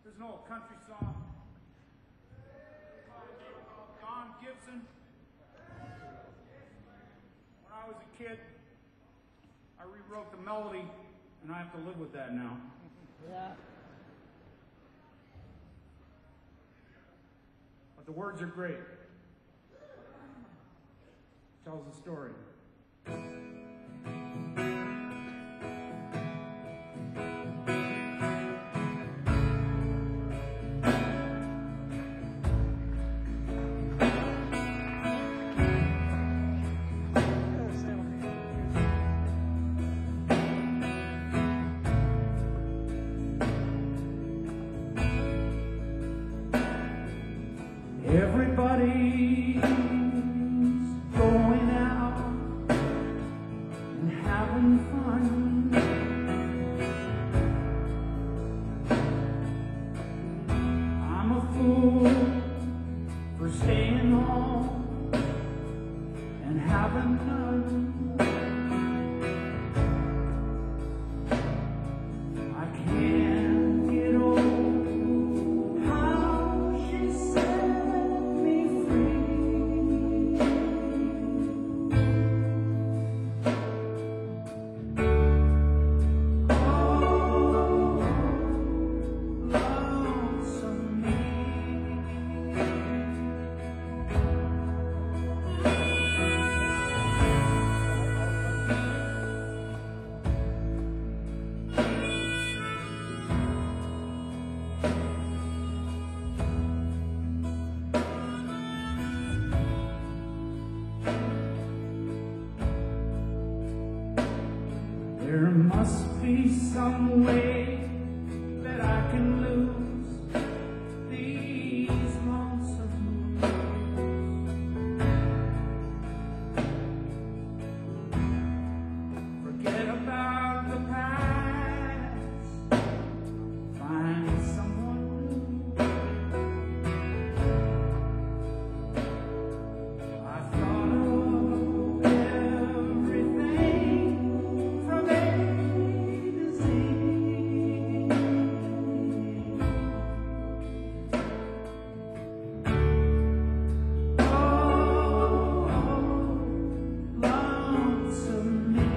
There's an old country song by a name called Don Gibson. When I was a kid, I rewrote the melody, and I have to live with that now. Yeah. But the words are great. Tells a story. Everybody's going out and having fun. I'm a fool for staying home and having none. I can't get over how she set me free. Oh, lonesome me. There must be some way that I can lose these lonesome blues. Forget about the past, find someone new. I thought of everything from A to Z. Oh, lonesome me.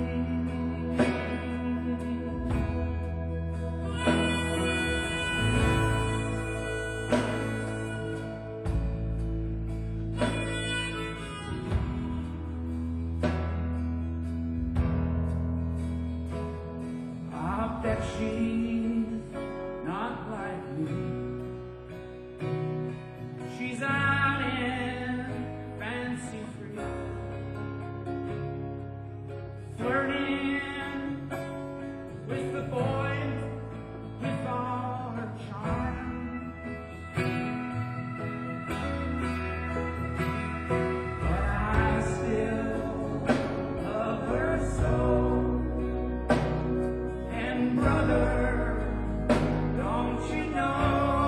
I bet she's not like me. She's out in fancy free, flirting with the boys with all her charm. But I still love her so. And brother, don't you know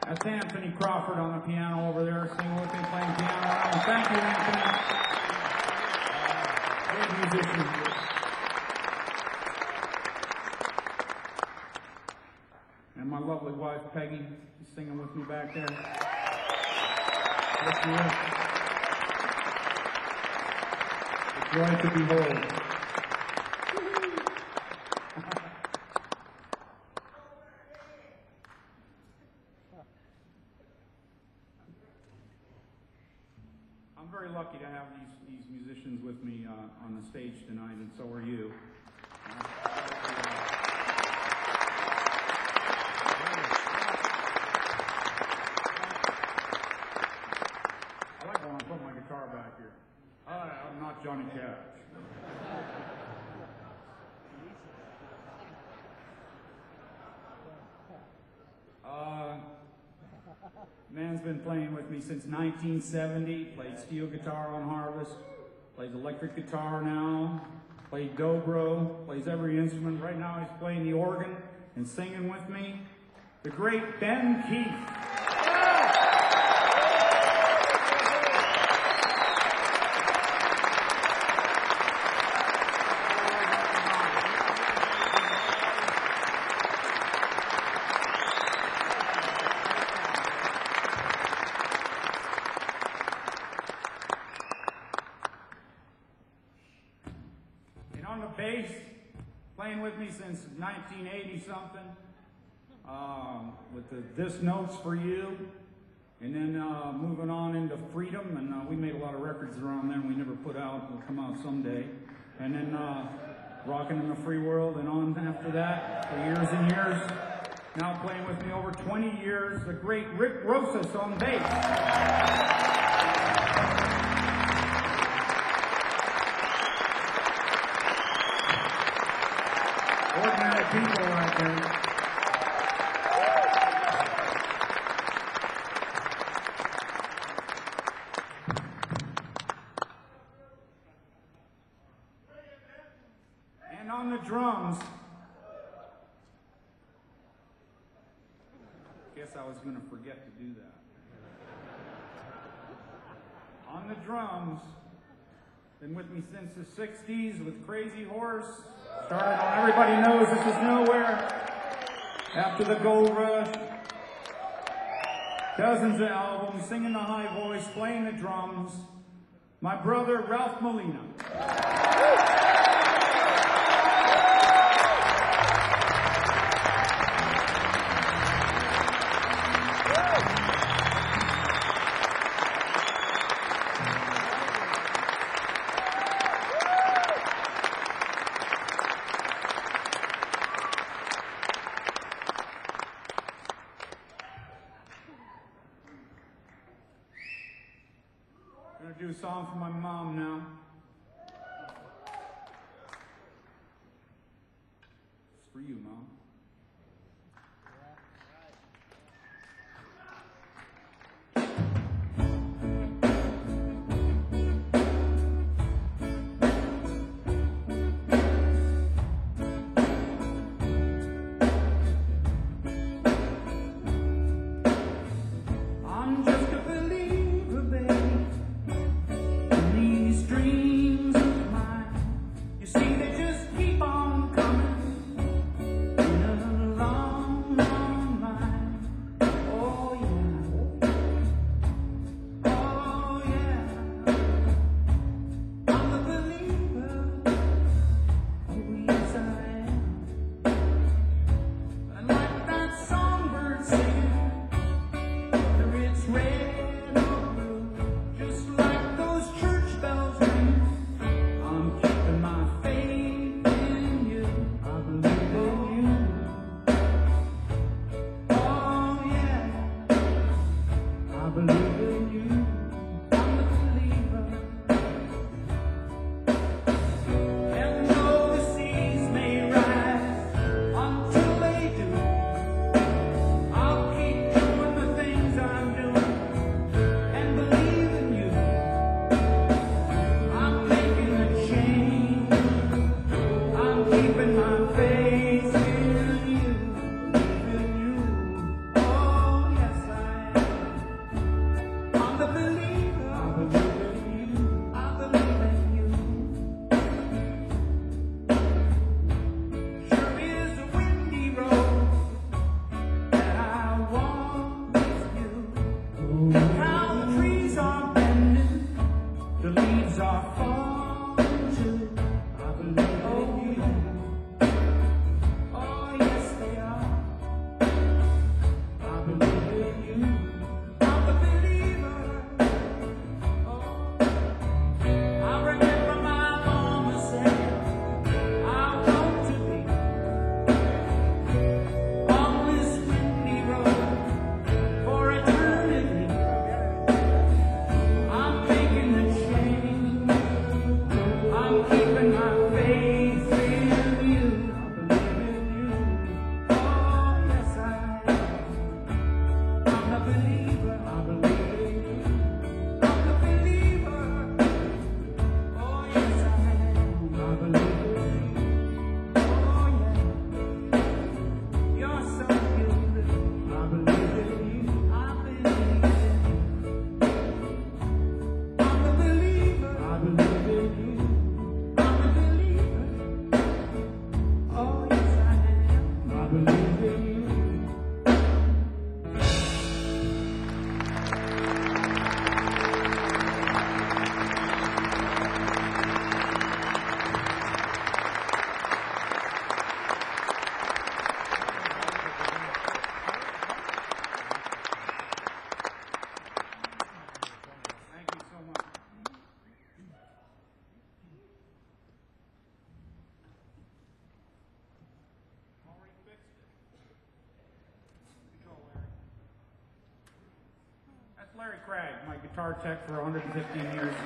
That's Anthony Crawford on the piano over there, singing with me, playing piano. And thank you, Anthony. Great musician. And my lovely wife, Peggy, is singing with me back there. Yes, you is. A joy to behold. I'm very lucky to have these musicians with me on the stage tonight, and so are you. I like when I put my guitar back here. I'm not Johnny Cash. Man's been playing with me since 1970, played steel guitar on Harvest, plays electric guitar now, played dobro, plays every instrument. Right now he's playing the organ and singing with me. The great Ben Keith. On the bass, playing with me since 1980 something, with the This Note's for You, and then moving on into Freedom, and we made a lot of records around then we never put out, will come out someday, and then Rockin' in the Free World, and on after that for years and years. Now playing with me over 20 years, the great Rick Rosas on bass. Ordinary people right there. And on the drums, guess I was going to forget to do that. On the drums, been with me since the 60s with Crazy Horse. Started on Everybody Knows This Is Nowhere. After the Gold Rush. Dozens of albums, singing the high voice, playing the drums. My brother, Ralph Molina. I'm going to do a song for my mom now. It's for you, Mom. I'm just a believer, babe. These dreams How the trees are bending, the leaves are falling too. I believe in you. Oh, yes, they are. I believe in you. I'm a believer. Oh, I remember my mama said, I want to be on this windy road for eternity. I'm making the change. I'm keeping my faith in you. I believe in you. Oh, yes, I am. I'm a believer. I believe in you. I'm a believer. Oh, yes, I am. I believe in you. Oh, yeah. You're so beautiful. I believe in you. I believe in you. I'm a believer. I believe in you. I'm a believer. Oh, yes, I am. I believe in you. Thank you so much. Already fixed it. Control, Larry. That's Larry Craig, my guitar tech for 115 years.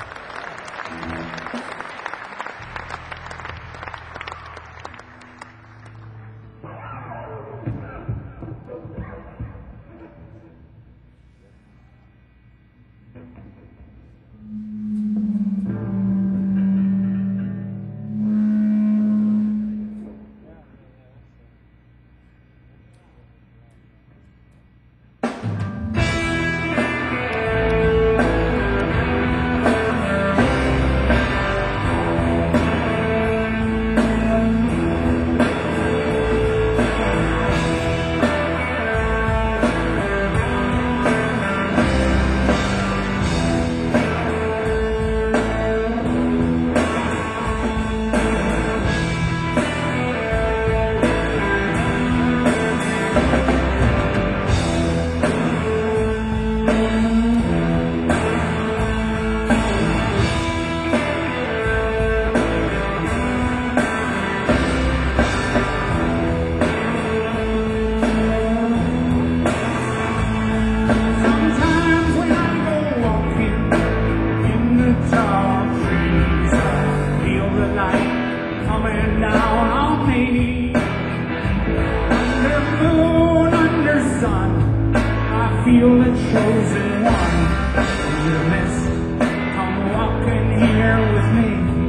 Sometimes when I go walking in the tall trees, I feel the light coming down on me. Under moon, under sun, I feel the chosen one. In the mist, come walking here with me.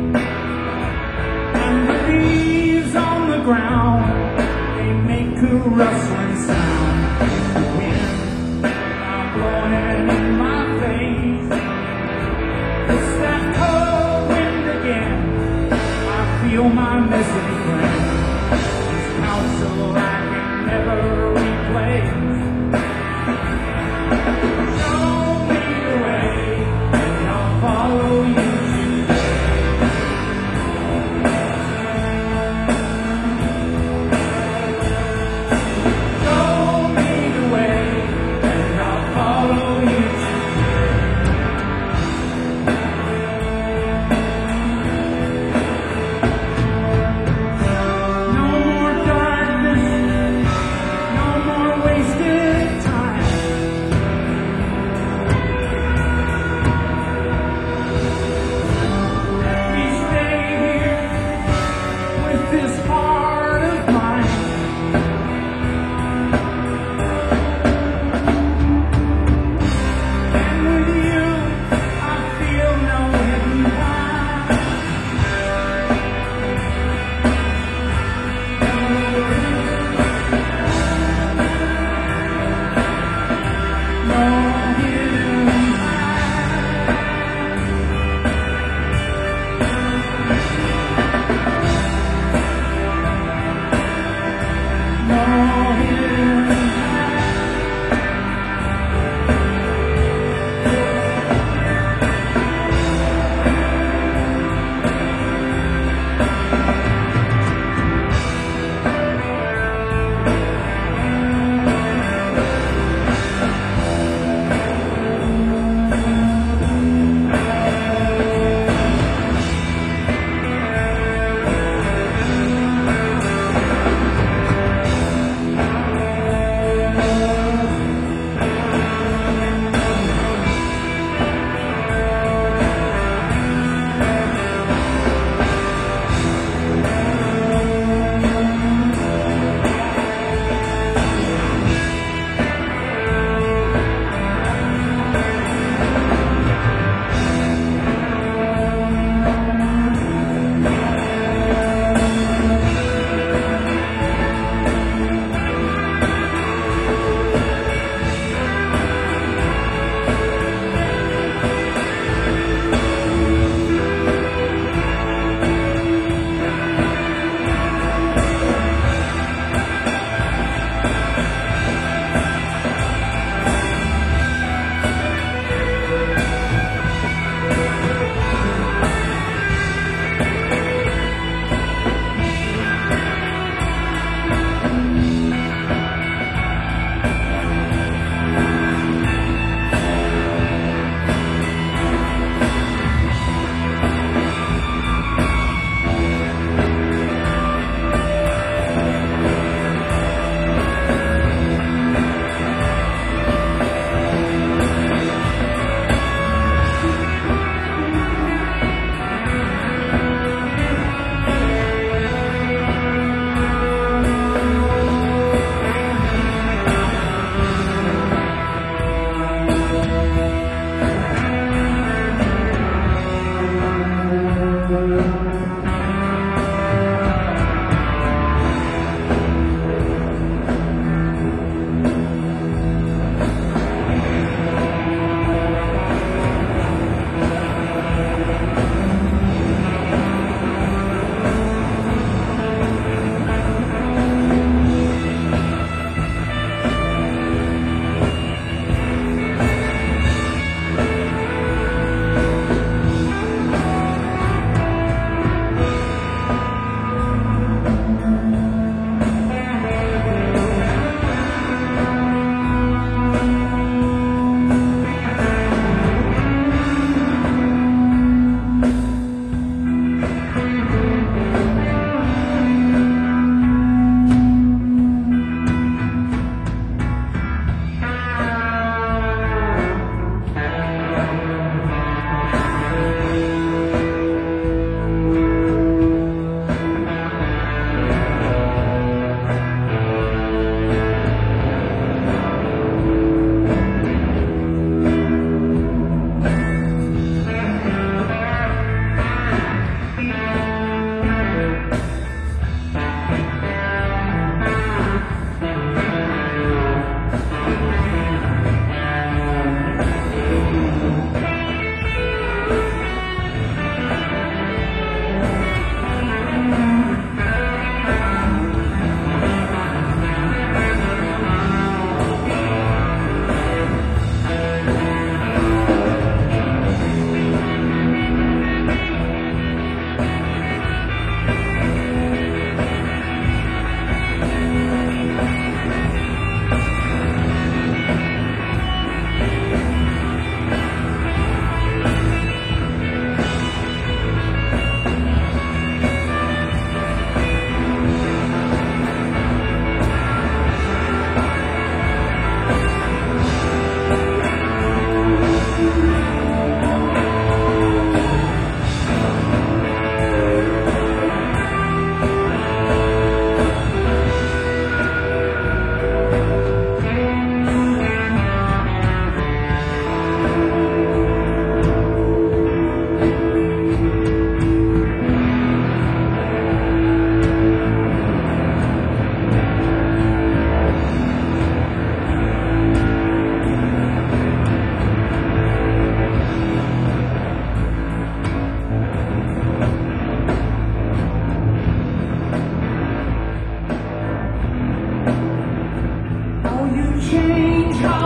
And the leaves on the ground, they make a rustling sound. The wind blowing in my face. It's that cold wind again. I feel my missing friend. His counsel I can never replace. Show me the way, and I'll follow you today. Show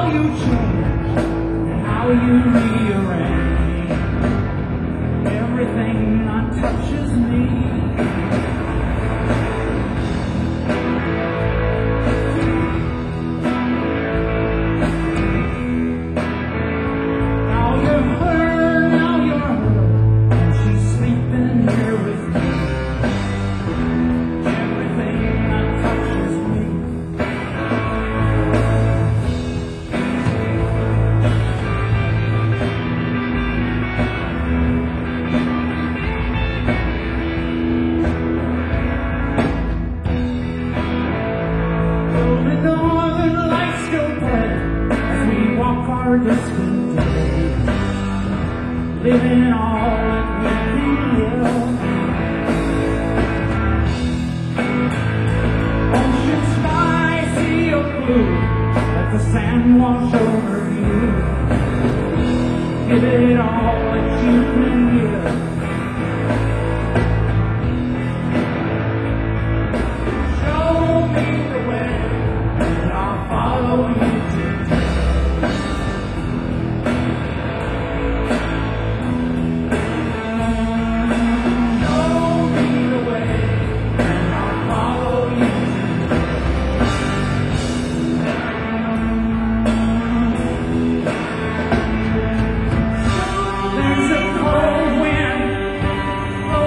you change and how you rearrange everything that touches me. Now you're her, and she's sleeping here with me. Everything that touches me. Though the northern lights go pale as we walk our distant day, living all that we can live. Ocean sky, sea of blue, let the sand wash over you. Give it all that you can give. Show me the way, and I'll follow you today. Show me the way, and I'll follow you today. There's a cold wind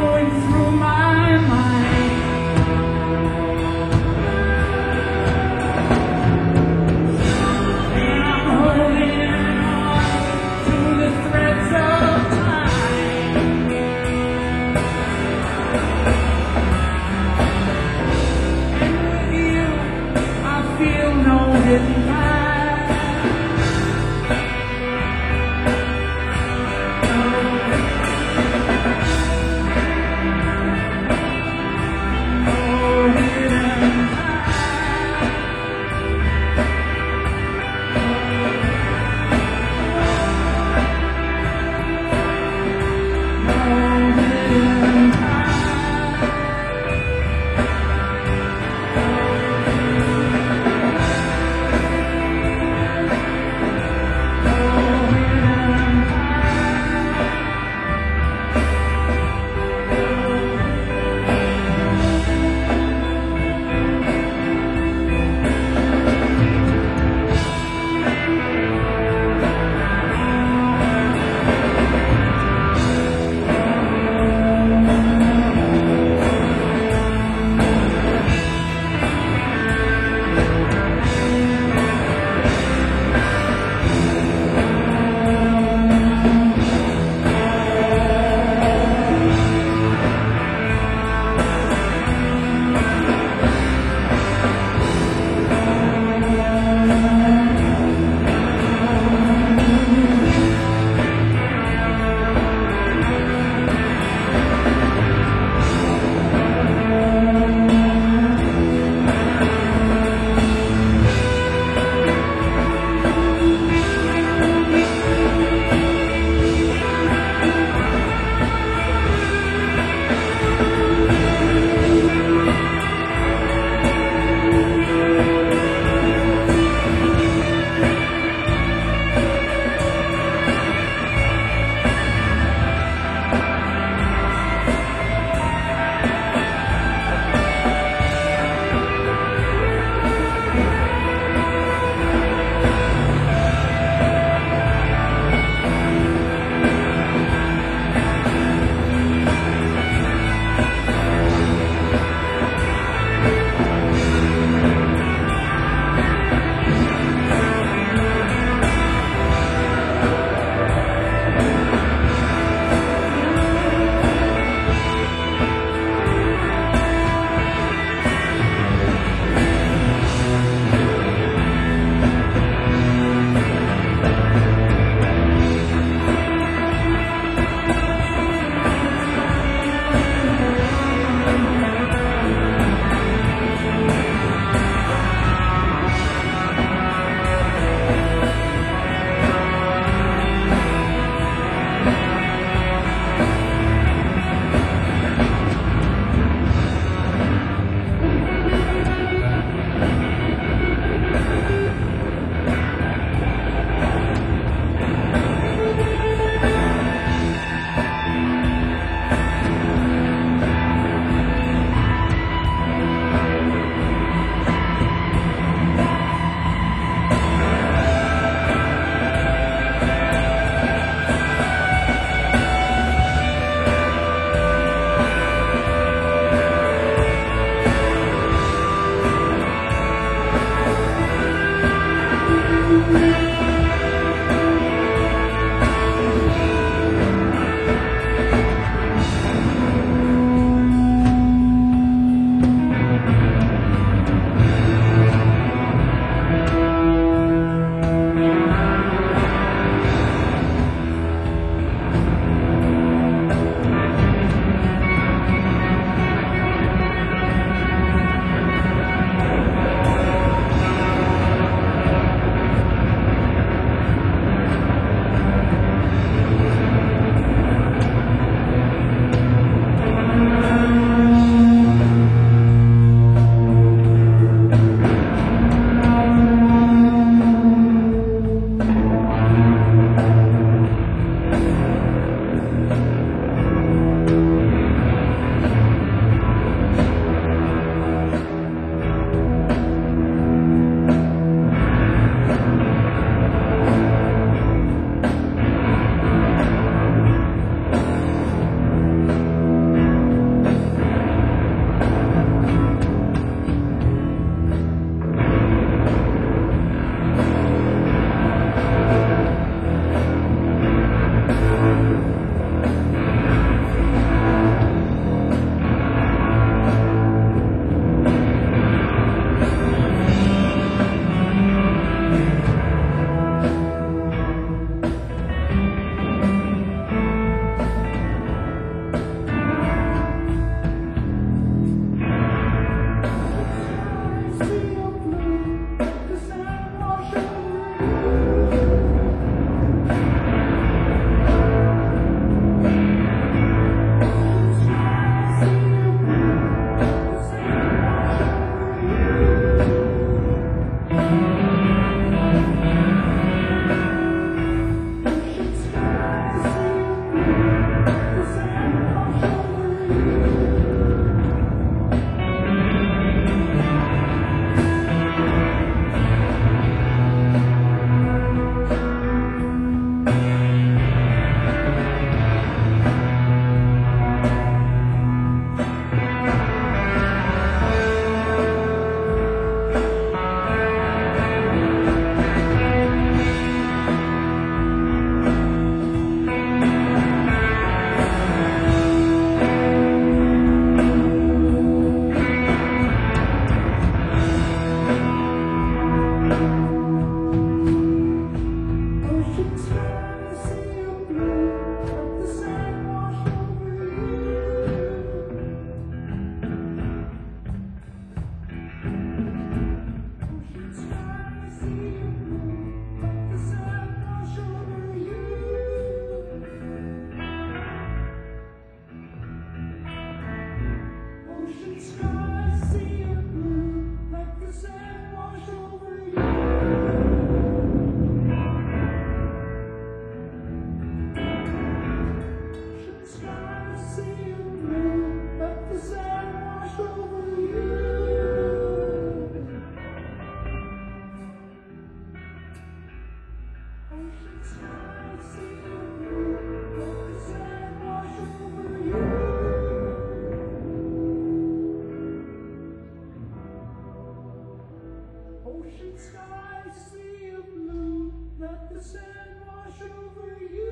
Ocean sky, sea of blue, let the sand wash over you.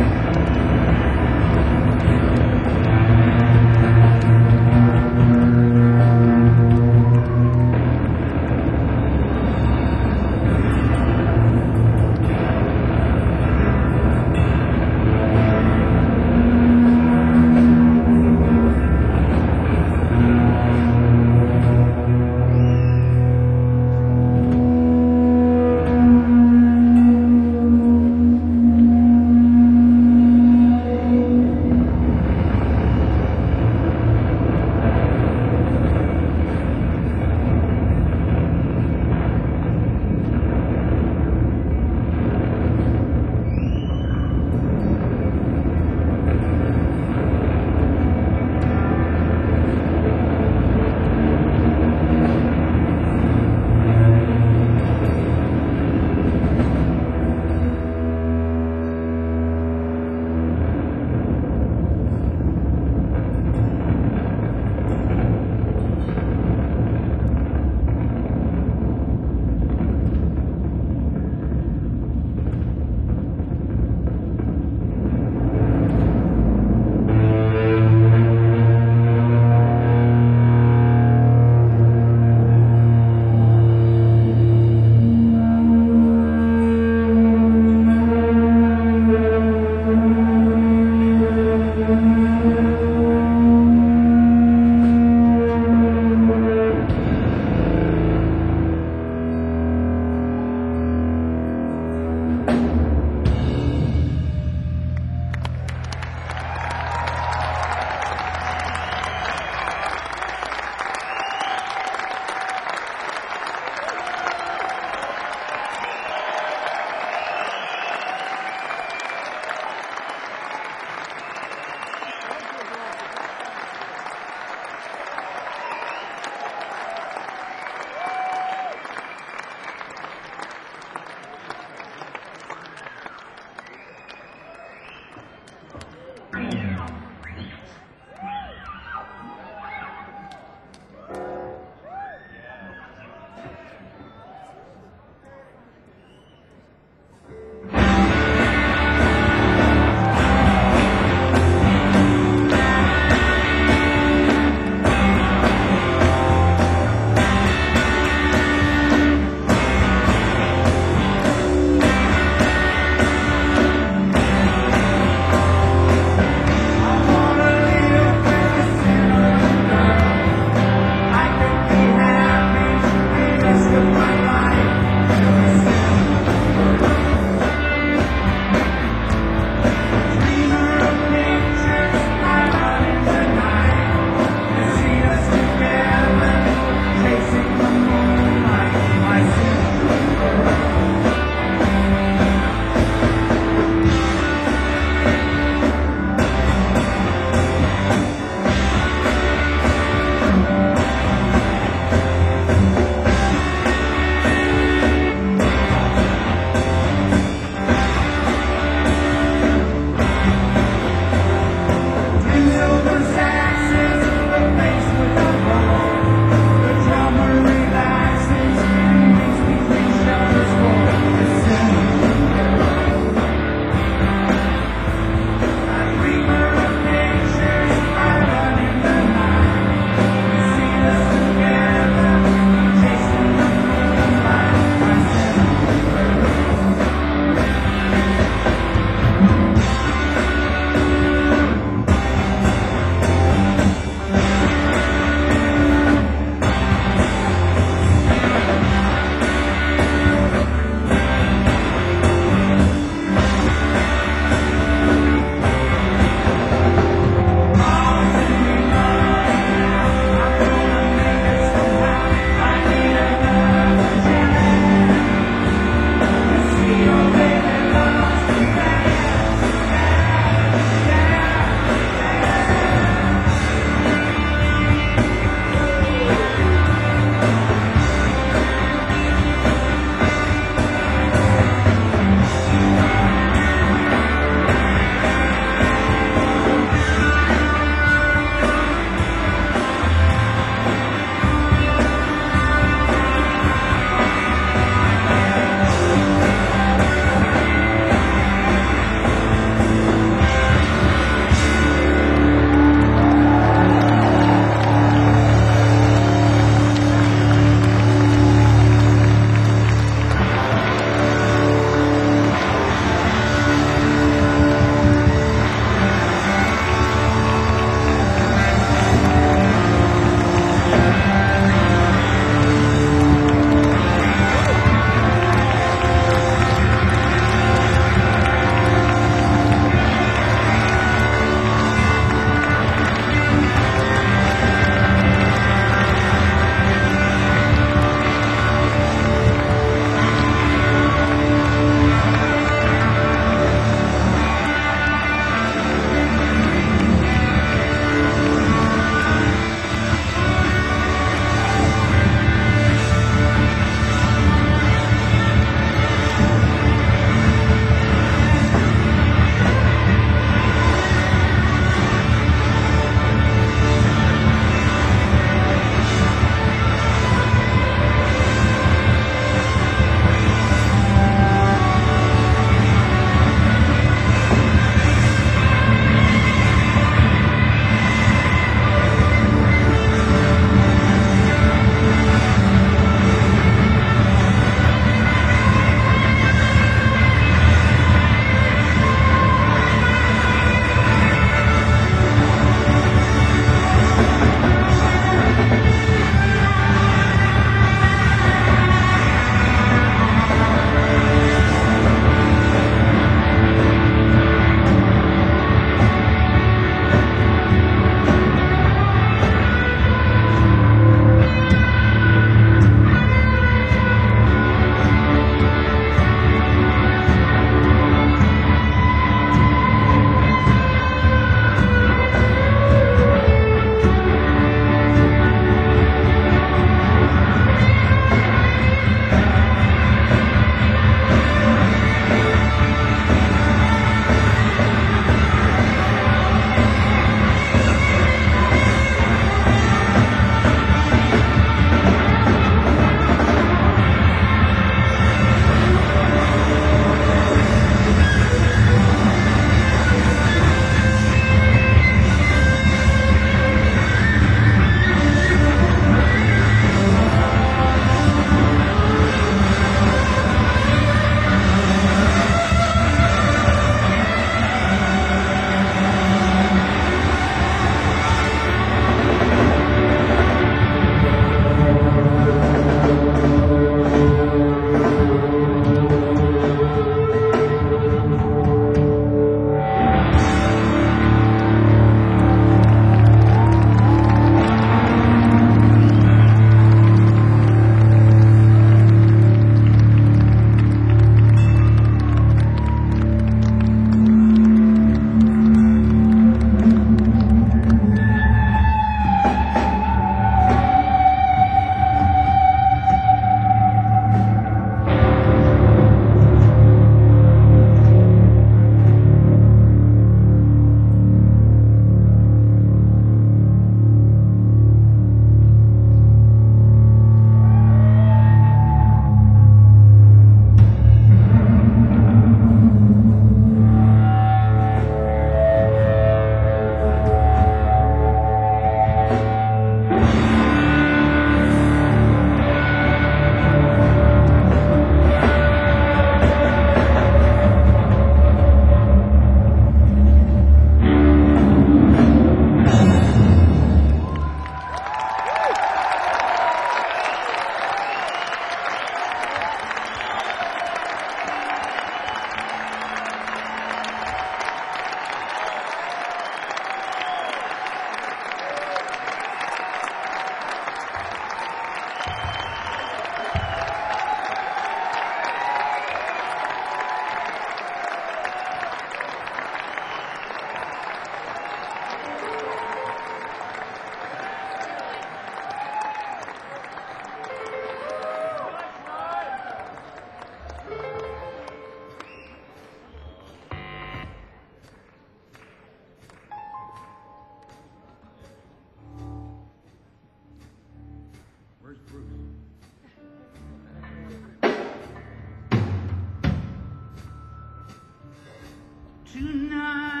tonight.